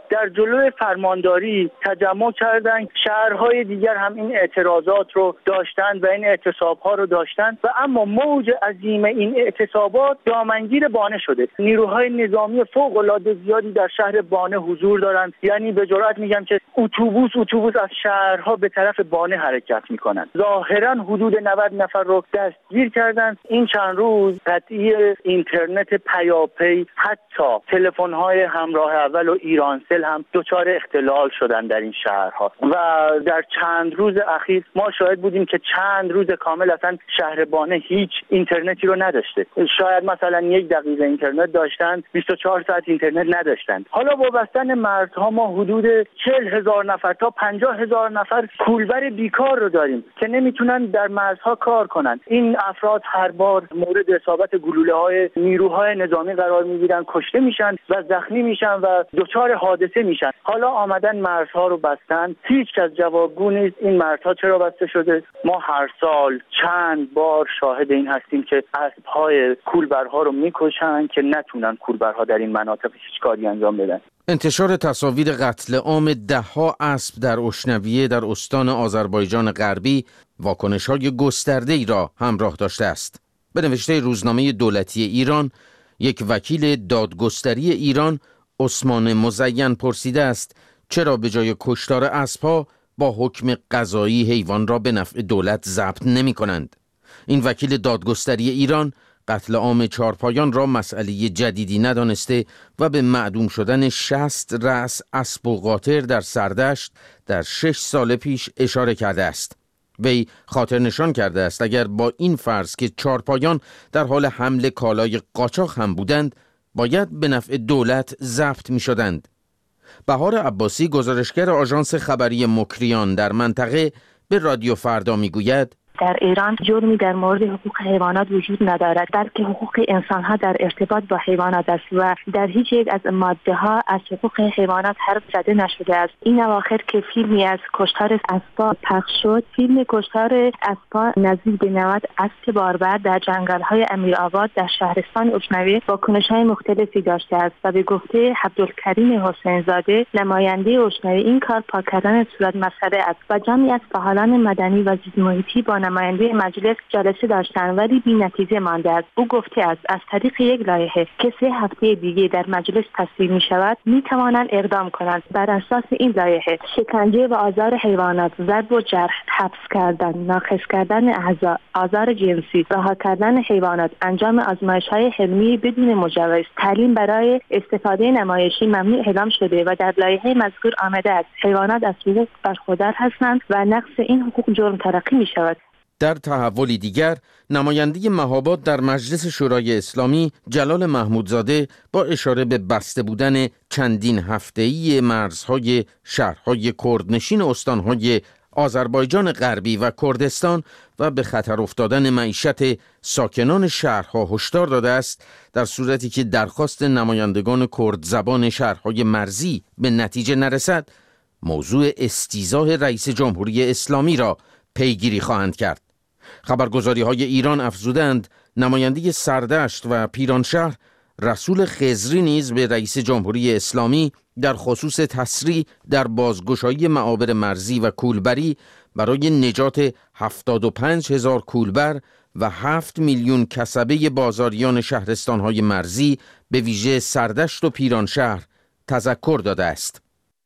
در جلوی فرمانداری تجمع کردند. شهرهای دیگر هم این اعتراضات رو داشتند و این اعتصابها رو داشتند و اما موج عظیم این اعتصابات دامنگیر بانه شده. نیروهای نظامی فوق العاده زیادی در شهر بانه حضور دارند. یعنی به جرئت میگم که اتوبوس اتوبوس از شهرها به طرف بانه حرکت میکنند. ظاهرا حدود نود نفر رو دستگیر کردند. این چند روز قطعی اینترنت پیاپی، حتی تلفن‌های همراه اول و ایرانسل هم دچار اختلال شدن در این شهرها و در چند روز اخیر ما شاهد بودیم که چند روز کامل اصلا شهر بانه هیچ اینترنتی رو نداشته. شاید مثلا یک دقیقه اینترنت داشتن، بیست و چهار ساعت اینترنت نداشتن. حالا با بستن مرزها ما حدود چهل هزار نفر تا پنجاه هزار نفر کولبر بیکار رو داریم که نمیتونن در مرزها کار کنن. این افراد هر بار مورد اصابت گلوله‌های نیروهای نظامی قرار میگیرن، کشته میشن و زخمی میشن و دچار حادثه میشن. حالا آمدن مرزها رو بستن، هیچ کس جوابگو نیست این مرزها چرا بسته شده. ما هر سال چند بار شاهد این هستیم که اسب‌های کولبرها رو میکشن که نتونن کولبرها در این مناطق هیچ کاری انجام بدن. انتشار تصاویر قتل عام ده‌ها اسب در اشنویه در استان آذربایجان غربی واکنش‌های گسترده‌ای را همراه داشته است. به نوشته روزنامه دولتی ایران، یک وکیل دادگستری ایران عثمان مزین پرسیده است چرا به جای کشتار اسب‌ها با حکم قضایی حیوان را به نفع دولت ضبط نمی‌کنند. این وکیل دادگستری ایران قتل عام چارپایان را مسئله جدیدی ندانسته و به معدوم شدن شصت رأس اسب و قاطر در سردشت در شش سال پیش اشاره کرده است. وی خاطر نشان کرده است اگر با این فرض که چارپایان در حال حمل کالای قاچاق هم بودند باید به نفع دولت ضبط می شدند. بهار عباسی گزارشگر آژانس خبری مکریان در منطقه به رادیو فردا می گوید در ایران جرمی در مورد حقوق حیوانات وجود ندارد، بلکه حقوق انسانها در ارتباط با حیوانات است و در هیچ یک از ماده ها از حقوق حیوانات حرف زده نشده است. این اواخر که فیلمی از کشتار اسبا پخش شد، فیلم کشتار اسبا نزدیک به نود اسب باربر در جنگل های امیرآباد در شهرستان اشنویه واکنش های مختلفی داشته است و به گفته عبدالکریم حسین زاده نماینده اشنویه این کار پاک کردن صورت مسئله است و جمعی از فعالان مدنی و زیست محیطی با نماینده مجلس جلسه داشتند ولی بی نتیجه مانده است. او گفته است از طریق یک لایحه که سه هفته دیگه در مجلس تصویب می شود می توانند اقدام کنند. بر اساس این لایحه شکنجه و آزار حیوانات، ضرب و جرح، حبس کردن، ناقص کردن اعضا، آزار جنسی، رها کردن حیوانات، انجام آزمایش‌های علمی بدون مجوز، تعلیم برای استفاده نمایشی ممنوع اعلام شده و در لایحه مذکور آمده است حیوانات از حقوق برخوردار هستند و نقض این حقوق جرم تلقی می شود. در تحولی دیگر، نماینده مهاباد در مجلس شورای اسلامی جلال محمودزاده با اشاره به بسته بودن چندین هفته‌ای مرزهای شهرهای کردنشین استانهای آذربایجان غربی و کردستان و به خطر افتادن معیشت ساکنان شهرها هشدار داده است در صورتی که درخواست نمایندگان کرد زبان شهرهای مرزی به نتیجه نرسد، موضوع استیضاح رئیس جمهوری اسلامی را پیگیری خواهند کرد. خبرگزاری های ایران افزودند نماینده سردشت و پیرانشهر رسول خضری نیز به رئیس جمهوری اسلامی در خصوص تسریع در بازگشایی معابر مرزی و کولبری برای نجات هفتاد و پنج هزار کولبر و هفت میلیون کسبه بازاریان شهرستانهای مرزی به ویژه سردشت و پیرانشهر تذکر داده است.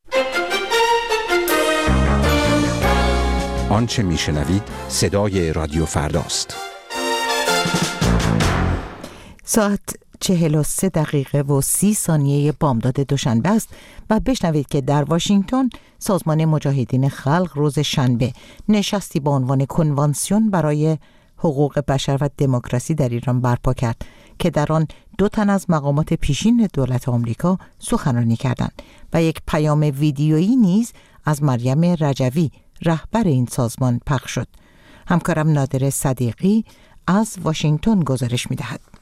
آنچه میشنوید صدای رادیو فرداست. ساعت چهل و سه دقیقه و سی ثانیه بامداد دوشنبه است و بشنوید که در واشنگتن سازمان مجاهدین خلق روز شنبه نشستی با عنوان کنوانسیون برای حقوق بشر و دموکراسی در ایران برپا کرد که در آن دو تن از مقامات پیشین دولت آمریکا سخنرانی کردند و یک پیام ویدیویی نیز از مریم رجوی رهبر این سازمان پخش شد. همکارم نادر صدیقی از واشنگتن گزارش می‌دهد.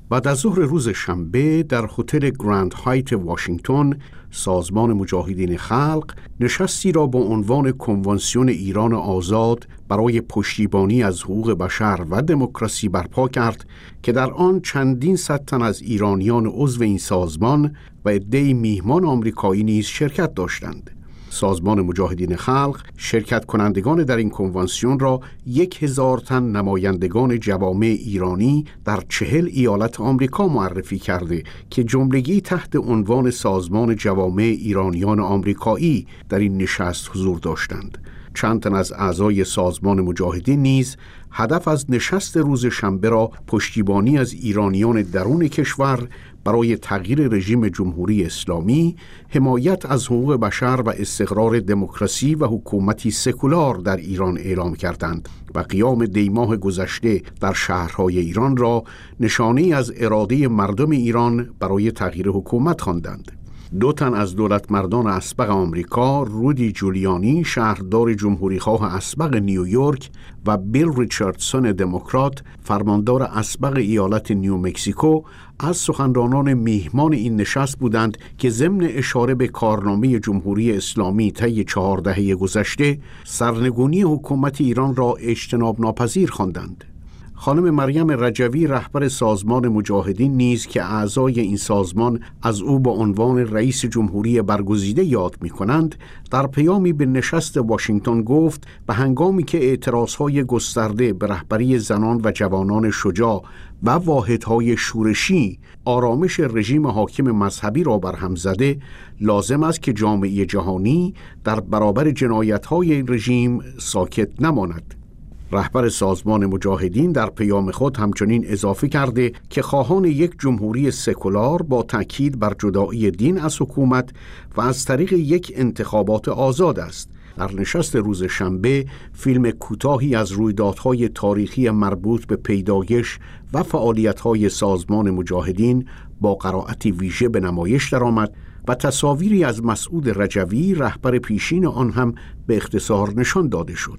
بعد از ظهر روز شنبه در هتل گراند هایت واشنگتن سازمان مجاهدین خلق نشستی را با عنوان کنوانسیون ایران آزاد برای پشتیبانی از حقوق بشر و دموکراسی برپا کرد که در آن چندین صد تن از ایرانیان عضو این سازمان و عده‌ای میهمان آمریکایی نیز شرکت داشتند. سازمان مجاهدین خلق شرکت کنندگان در این کنوانسیون را یک هزار تن نمایندگان جوامع ایرانی در چهل ایالت آمریکا معرفی کرده که جملگی تحت عنوان سازمان جوامع ایرانیان آمریکایی در این نشست حضور داشتند. چند تن از اعضای سازمان مجاهدین نیز هدف از نشست روز شنبه را پشتیبانی از ایرانیان درون کشور برای تغییر رژیم جمهوری اسلامی، حمایت از حقوق بشر و استقرار دموکراسی و حکومتی سکولار در ایران اعلام کردند و قیام دیماه گذشته در شهرهای ایران را نشانه از اراده مردم ایران برای تغییر حکومت خواندند. دو تن از دولت مردان اسبق آمریکا، رودی جولیانی شهردار جمهوریخواه اسبق نیویورک و بیل ریچاردسون دموکرات فرماندار اسبق ایالت نیومکزیکو از سخنرانان میهمان این نشست بودند که ضمن اشاره به کارنامه جمهوری اسلامی طی چهار دهه گذشته سرنگونی حکومت ایران را اجتناب ناپذیر خواندند. خانم مریم رجوی رهبر سازمان مجاهدین نیز که اعضای این سازمان از او با عنوان رئیس جمهوری برگزیده یاد می‌کنند، در پیامی به نشست واشنگتن گفت به هنگامی که اعتراضهای گسترده به رهبری زنان و جوانان شجاع و واحدهای شورشی آرامش رژیم حاکم مذهبی را برهم زده، لازم است که جامعه جهانی در برابر جنایت‌های این رژیم ساکت نماند. رهبر سازمان مجاهدین در پیام خود همچنین اضافه کرده که خواهان یک جمهوری سکولار با تأکید بر جدایی دین از حکومت و از طریق یک انتخابات آزاد است. در نشست روز شنبه فیلم کوتاهی از رویدادهای تاریخی مربوط به پیدایش و فعالیت‌های سازمان مجاهدین با قرائتی ویژه به نمایش درآمد و تصاویری از مسعود رجوی رهبر پیشین آن هم به اختصار نشان داده شد.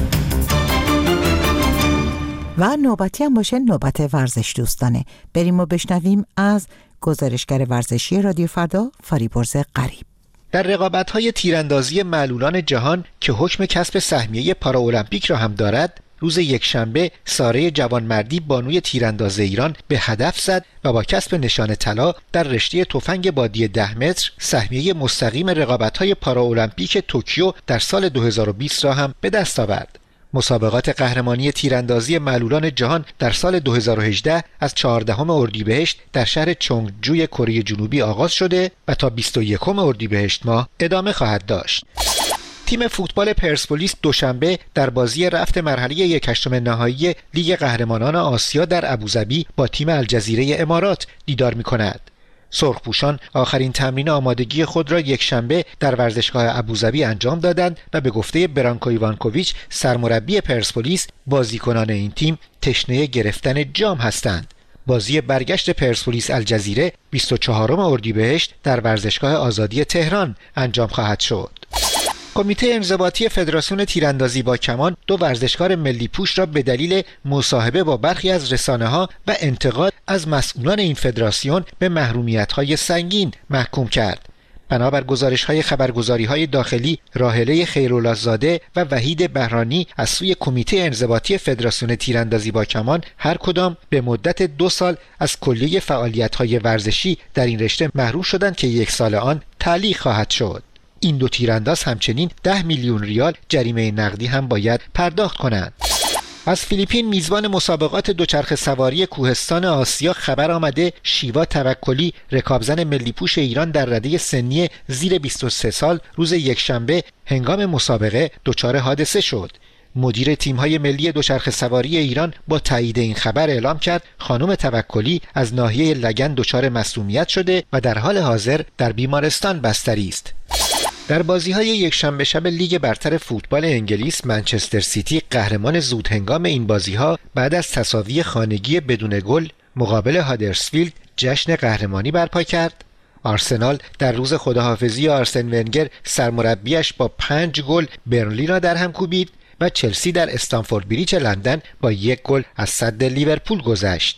و نوبتی هم باشه نوبت ورزش دوستانه. بریم و بشنویم از گزارشگر ورزشی رادیو فردا فریبرز قریب. در رقابت‌های تیراندازی معلولان جهان که حکم کسب سهمیه پاراولمپیک را هم دارد، روز یکشنبه ساره جوانمردی بانوی تیرانداز ایران به هدف زد و با کسب نشان طلا در رشته تفنگ بادی ده متر سهمیه مستقیم رقابت‌های پاراولمپیک توکیو در سال دو هزار و بیست را هم به دست آورد. مسابقات قهرمانی تیراندازی معلولان جهان در سال دو هزار و هجده از چهاردهم اردیبهشت در شهر چونگجوی کره جنوبی آغاز شده و تا بیست و یکم اردیبهشت ماه ادامه خواهد داشت. تیم فوتبال پرسپولیس دوشنبه در بازی رفت مرحله یک هشتم نهایی لیگ قهرمانان آسیا در ابوظبی با تیم الجزیره امارات دیدار می‌کند. سرخپوشان آخرین تمرین آمادگی خود را یک شنبه در ورزشگاه ابوظبی انجام دادند و به گفته برانکو ایوانکوویچ سرمربی پرسپولیس، بازیکنان این تیم تشنه گرفتن جام هستند. بازی برگشت پرسپولیس الجزیره بیست و چهارم اردیبهشت در ورزشگاه آزادی تهران انجام خواهد شد. کمیته انضباطی فدراسیون تیراندازی با کمان دو ورزشکار ملی پوش را به دلیل مصاحبه با برخی از رسانه‌ها و انتقاد از مسئولان این فدراسیون به محرومیت‌های سنگین محکوم کرد. بنابر گزارش‌های خبرگزاری‌های داخلی، راحله خیرالله‌زاده و وحید بهرانی از سوی کمیته انضباطی فدراسیون تیراندازی با کمان هر کدام به مدت دو سال از کلیه فعالیت‌های ورزشی در این رشته محروم شدند که یک سال آن تعلیق خواهد شد. این دو تیرانداز همچنین ده میلیون ریال جریمه نقدی هم باید پرداخت کنند. از فیلیپین میزبان مسابقات دوچرخه سواری کوهستان آسیا خبر آمده شیوا توکلی رکابزن ملی پوش ایران در رده سنی زیر بیست و سه سال روز یکشنبه هنگام مسابقه دچار حادثه شد. مدیر تیم‌های ملی دوچرخه سواری ایران با تایید این خبر اعلام کرد خانم توکلی از ناحیه لگن دچار مصدومیت شده و در حال حاضر در بیمارستان بستری است. در بازی‌های یکشنبه شب لیگ برتر فوتبال انگلیس منچستر سیتی قهرمان زودهنگام این بازی‌ها بعد از تساوی خانگی بدون گل مقابل هادرسفیلد جشن قهرمانی برپا کرد. آرسنال در روز خداحافظی آرسن ونگر سرمربیش با پنج گل برنلی را در هم کوبید و چلسی در استنفورد بریج لندن با یک گل از سد لیورپول گذشت.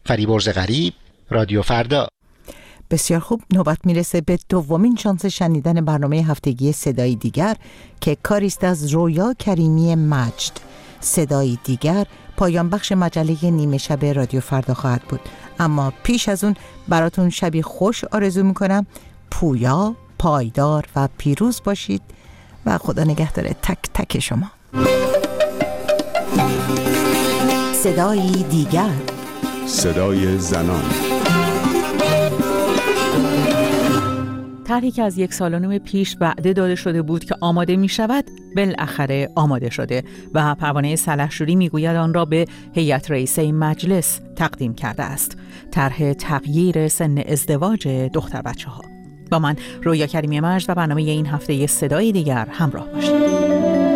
فریبرز غریب، رادیو فردا. بسیار خوب، نوبت میرسه به دومین شانس شنیدن برنامه هفتگی صدای دیگر که کاری است از رویا کریمی مجد. صدای دیگر پایان بخش مجله نیمه شب رادیو فردا خواهد بود، اما پیش از اون براتون شبی خوش آرزو میکنم. پویا، پایدار و پیروز باشید و خدا نگهدار تک تک شما. صدای دیگر، صدای زنان. طرحی که از یک سال و نیم پیش وعده داده شده بود که آماده می شود، بالاخره آماده شده و پروانه سلحشوری می گوید آن را به هیئت رئیسه مجلس تقدیم کرده است. طرح تغییر سن ازدواج دختر بچه ها. با من رویا کریمی مجد و برنامه این هفته صدای دیگر همراه باشید.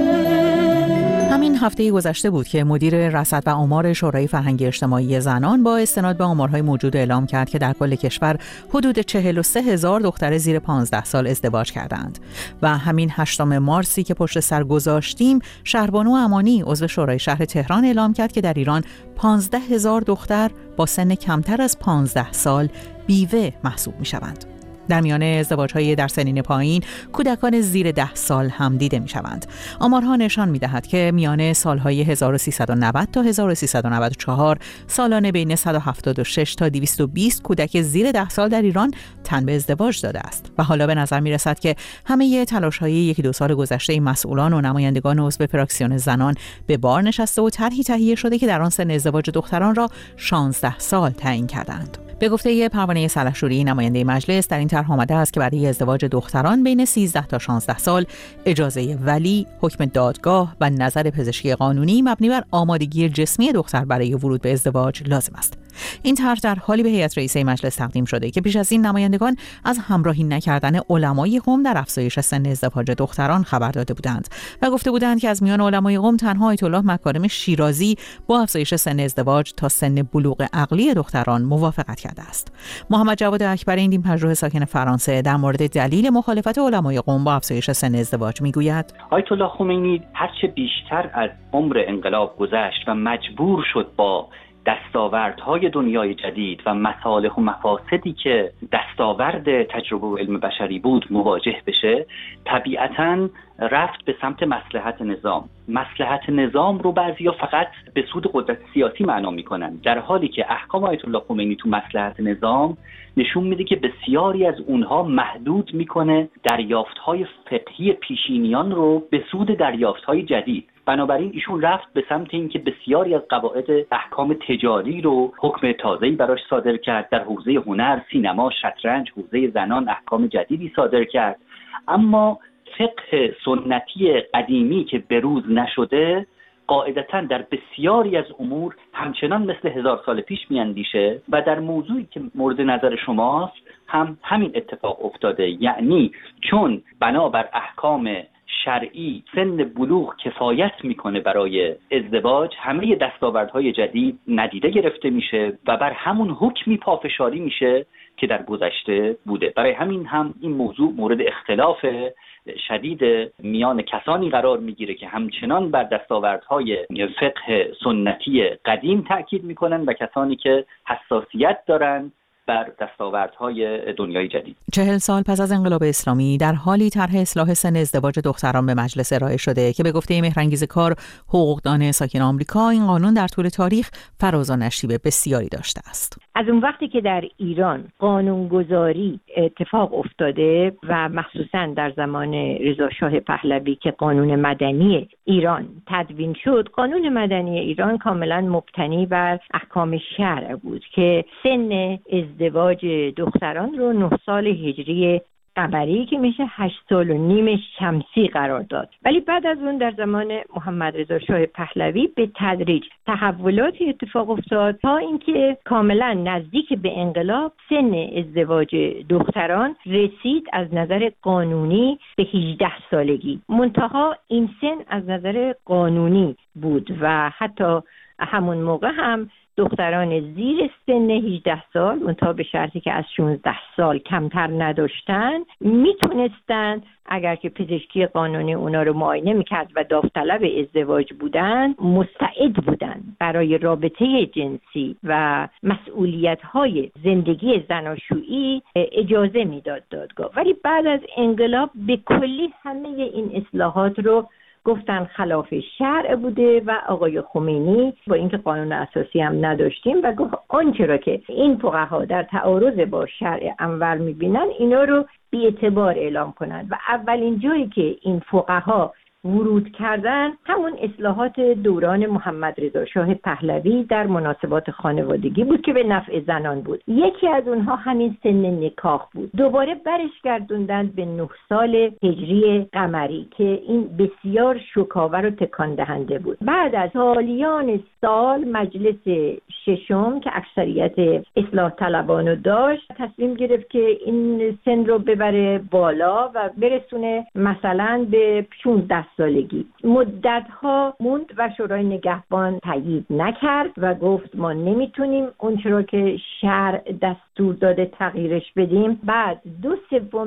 همین هفته گذشته بود که مدیر رصد و آمار شورای فرهنگی اجتماعی زنان با استناد به آمارهای موجود اعلام کرد که در کل کشور حدود چهل و سه هزار دختر زیر پانزده سال ازدواج کردند و همین هشتم مارسی که پشت سر گذاشتیم، شهربانو امانی عضو شورای شهر تهران اعلام کرد که در ایران پانزده هزار دختر با سن کمتر از پانزده سال بیوه محسوب می شوند. در میان ازدواج‌های در سنین پایین، کودکان زیر ده سال هم دیده می‌شوند. آمارها نشان می‌دهد که میان سال‌های هزار و سیصد و نود تا هزار و سیصد و نود و چهار سالانه بین صد و هفتاد و شش تا دویست و بیست کودک زیر ده سال در ایران تن به ازدواج داده است و حالا به نظر می‌رسد که همه تلاش‌های یکی دو سال گذشته مسئولان و نمایندگان عضو فراکسیون زنان به بار نشسته و طرحی تهیه شده که در آن سن ازدواج دختران را شانزده سال تعیین کردند. به گفته پروانه سلحشوری نماینده مجلس، در این طرح آمده است که برای ازدواج دختران بین سیزده تا شانزده سال اجازه ولی، حکم دادگاه و نظر پزشکی قانونی مبنی بر آمادگی جسمی دختر برای ورود به ازدواج لازم است. این طرح در حالی به هیئت رئیسه مجلس تقدیم شده که پیش از این نمایندگان از همراهی نکردن علمای قم در افزایش سن ازدواج دختران خبر داده بودند و گفته بودند که از میان علمای قم تنها آیت الله مکارم شیرازی با افزایش سن ازدواج تا سن بلوغ عقلی دختران موافقت کرده است. محمد جواد اکبری، این پژوه ساکن فرانسه، در مورد دلیل مخالفت علمای قم با افزایش سن ازدواج میگوید: آیت الله خمینی هرچه بیشتر از عمر انقلاب گذشت و مجبور شد با دستاوردهای دنیای جدید و مصالح و مفاسدی که دستاورد تجربه و علم بشری بود مواجه بشه، طبیعتاً رفت به سمت مصلحت نظام. مصلحت نظام رو بعضیا فقط به سود قدرت سیاسی معنا میکنن، در حالی که احکام آیت الله خمینی تو مصلحت نظام نشون میده که بسیاری از اونها محدود میکنه دریافت‌های فقهی پیشینیان رو به سود دریافت‌های جدید. بنابراین ایشون رفت به سمت اینکه بسیاری از قواعد احکام تجاری رو حکم تازه‌ای براش صادر کرد. در حوزه هنر، سینما، شطرنج، حوزه زنان احکام جدیدی صادر کرد. اما فقه سنتی قدیمی که بروز نشده قاعدتاً در بسیاری از امور همچنان مثل هزار سال پیش میاندیشه و در موضوعی که مورد نظر شماست هم همین اتفاق افتاده. یعنی چون بنابر احکام شرعی سن بلوغ کفایت میکنه برای ازدواج، همه دستاوردهای جدید ندیده گرفته میشه و بر همون حکمی پافشاری میشه که در گذشته بوده. برای همین هم این موضوع مورد اختلاف شدید میان کسانی قرار میگیره که همچنان بر دستاوردهای فقه سنتی قدیم تاکید میکنن و کسانی که حساسیت دارن بر دستاوردهای دنیای جدید. چهل سال پس از انقلاب اسلامی در حالی طرح اصلاح سن ازدواج دختران به مجلس ارائه شده که به گفته مهرانگیز کار، حقوقدان ساکن آمریکا، این قانون در طول تاریخ فراز و نشیب بسیاری داشته است. از اون وقتی که در ایران قانونگذاری اتفاق افتاده و مخصوصا در زمان رضا شاه پهلوی که قانون مدنی ایران تدوین شد، قانون مدنی ایران کاملا مبتنی بر احکام شرع بود که سن ازدواج دختران رو نه سال هجری قمری که میشه هشت سال و نیم شمسی قرار داد. ولی بعد از اون در زمان محمد رضا شاه پهلوی به تدریج تحولاتی اتفاق افتاد تا اینکه کاملا نزدیک به انقلاب سن ازدواج دختران رسید از نظر قانونی به هجده سالگی. منتها این سن از نظر قانونی بود و حتی همون موقع هم دختران زیر سن هجده سال منتها به شرطی که از شانزده سال کمتر نداشتن میتونستن، اگر که پزشکی قانونی اونا رو معاینه میکرد و داوطلب ازدواج بودن، مستعد بودن برای رابطه جنسی و مسئولیت‌های زندگی زناشویی اجازه میداد دادگاه. ولی بعد از انقلاب به کلی همه این اصلاحات رو گفتن خلاف شرع بوده و آقای خمینی با اینکه قانون اساسی هم نداشتیم و گفت آنچه را که این فقها در تعارض با شرع انور میبینن اینا رو بی اعتبار اعلام کنند. و اولین جایی که این فقها ورود کردن همون اصلاحات دوران محمد رضا شاه پهلوی در مناسبات خانوادگی بود که به نفع زنان بود. یکی از اونها همین سن نکاح بود. دوباره برش گردوندن به نه سال هجری قمری که این بسیار شوکاور و تکان دهنده بود. بعد از سالیان سال مجلس ششم که اکثریت اصلاح طلبانو داشت تصمیم گرفت که این سن رو ببره بالا و برسونه مثلا به شانزده سالگی. مدت‌ها موند و شورای نگهبان تایید نکرد و گفت ما نمیتونیم اون چرا که شرع دستور داده تغییرش بدیم. بعد دو سوم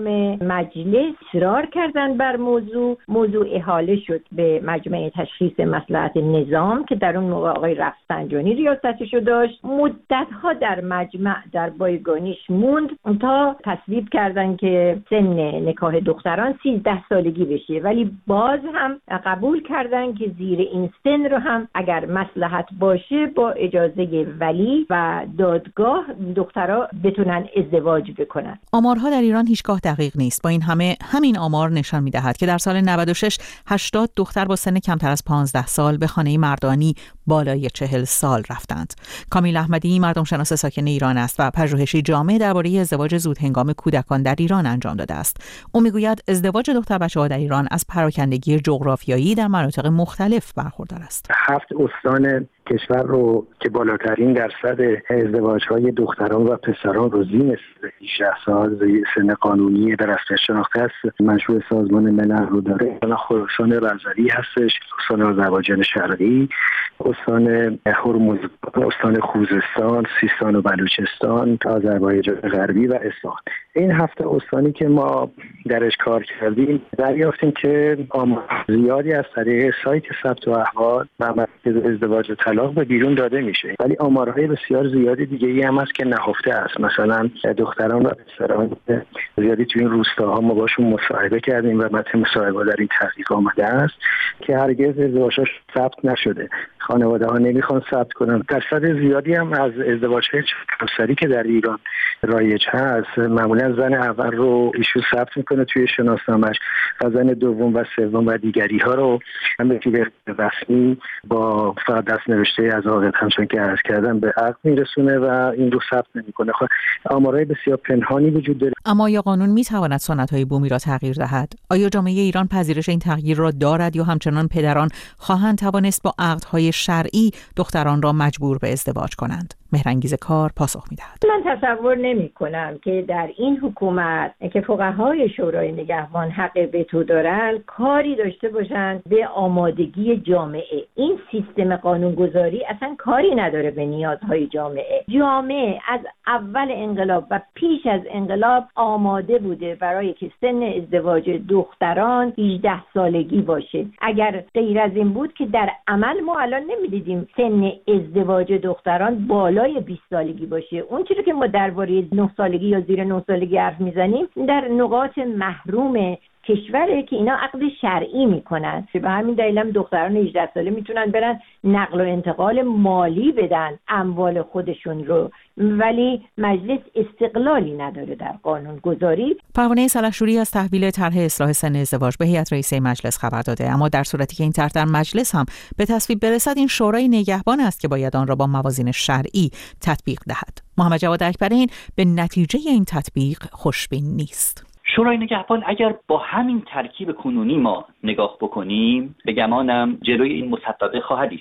مجلس اصرار کردن بر موضوع موضوع احاله شد به مجمع تشخیص مصلحت نظام که در اون موقع آقای رفسنجانی ریاستشو داشت. مدت‌ها در مجمع در بایگانیش موند تا تصویب کردن که سن نکاح دختران سیزده سالگی بشه، ولی باز هم قبول کردن که زیر این سن رو هم اگر مصلحت باشه با اجازه ولی و دادگاه دخترها بتونن ازدواج بکنن. آمارها در ایران هیچگاه دقیق نیست. با این همه همین آمار نشان می‌دهد که در سال نود و شش هشتاد دختر با سن کمتر از پانزده سال به خانه مردانی بالای چهل سال رفتند. کامیل احمدی مردم شناس ساکن ایران است و پژوهشی جامع درباره ازدواج زودهنگام کودکان در ایران انجام داده است. او میگوید ازدواج دختر بچه‌ها در ایران از پراکندگی جغرافیایی در مناطق مختلف برخوردار است. هفت استان کشور رو که بالاترین درصد ازدواج‌های دختران و پسران رو زیر هجده سال سن قانونی در رسمیت شناخته است منشور سازمان ملل رو داره. خراسان رضوی هستش، استان آذربایجان شرقی، استان هرمز، استان خوزستان، سیستان و بلوچستان، آذربایجان غربی و اصفهان. این هفت استانی که ما درش کار کردیم دریافتیم که آمار زیادی از طریق سایت ثبت و احوال و مرکز ازدواج و طلاق به بیرون داده میشه، ولی آمارهای بسیار زیادی دیگه ای هم هست که نهفته است. مثلا دختران و پسران زیادی تو این روستاها ما باشون مصاحبه کردیم و متن مصاحبه در این تحقیق آمده است که هرگز ازدواجش ثبت نشده. خانواده ها نمیخوان ثبت کنن. درصد زیادی هم از ازدواج‌های همسری که در ایران رایج هست معمولا زن اول رو ایشون ثبت میکنه توی شناسنامه‌اش و زن دوم و سوم و دیگری ها رو هم به طور رسمی با فقط دست نوشته از عاقد همچون که عرض کردم به عقد میرسونه و این رو ثبت نمیکنه. خب آمارای بسیار پنهانی وجود داره. اما یا قانون میتواند سنت‌های بومی را تغییر دهد؟ آیا جامعه ایران پذیرش این تغییر را دارد یا همچنان پدران خواهند توانست با عقدهای شرعی دختران را مجبور به ازدواج کنند؟ مهرانگیز کار پاسخ میدهد. من تصور نمی کنم که در این حکومت که فقهای شورای نگهبان حق وتو دارن کاری داشته باشند به آمادگی جامعه. این سیستم قانونگذاری اصلا کاری نداره به نیازهای جامعه. جامعه از اول انقلاب و پیش از انقلاب آماده بوده برای که سن ازدواج دختران هجده سالگی باشه. اگر غیر از این بود که در عمل ما الان نمیدیدیم سن ازدواج دختران بالا بیست سالگی باشه. اون چیزی که ما درباره نه سالگی یا زیر نه سالگی حرف میزنیم در نقاط محروم کشوره که اینا عقد شرعی میکنن. به همین دلیل هم دختران هجده ساله میتونن برن نقل و انتقال مالی بدن اموال خودشون رو، ولی مجلس استقلالی نداره در قانون گذاری. پروانه سلحشوری از تحویل طرح اصلاح سن ازدواج به هیئت رئیسه مجلس خبر داده، اما در صورتی که این طرح در مجلس هم به تصویب برسد این شورای نگهبان است که باید آن را با موازین شرعی تطبیق دهد. محمد جواد اکبرین به نتیجه این تطبیق خوشبین نیست. شورای نگهبان اگر با همین ترکیب کنونی ما نگاه بکنیم به گمانم جلوی این مسببه خواهد ایستاد.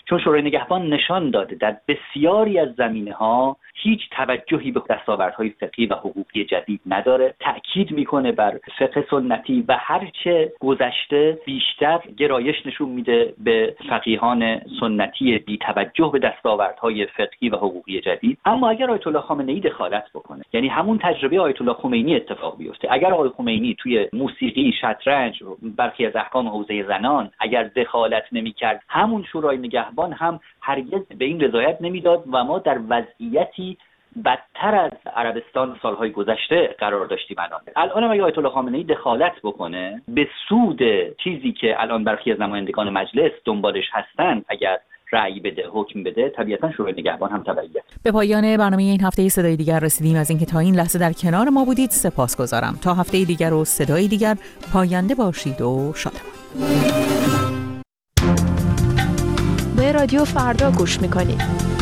چون شورای نگهبان نشان داده در بسیاری از زمینه‌ها هیچ توجهی به دستاوردهای فقهی و حقوقی جدید نداره، تأکید میکنه بر فقه سنتی و هرچه گذشته بیشتر گرایش نشون میده به فقیهان سنتی بی توجه به دستاوردهای فقهی و حقوقی جدید. اما اگر آیت الله خامنه‌ای دخالت بکنه، یعنی همون تجربه آیت الله خمینی اتفاق بیفته، اگر آقای خمینی توی موسیقی، شطرنج، برخی از احکام حوزه زنان اگر دخالت نمی‌کرد، همون شورای نگهبان هم هرگز به این رضایت نمیداد و ما در وضعیتی بدتر از عربستان سالهای گذشته قرار داشتیم. الان الان هم اگه آیت الله خامنه‌ای دخالت بکنه به سود چیزی که الان برخی از نمایندگان مجلس دنبالش هستن، اگر رأی بده، حکم بده، طبیعتا شورای نگهبان هم تبعیت. به پایان برنامه این هفته صدای دیگر رسیدیم. از اینکه تا این لحظه در کنار ما بودید سپاسگزارم. تا هفته دیگر و صدای دیگر پاینده باشید و شادمان. به رادیو فردا گوش میکنید.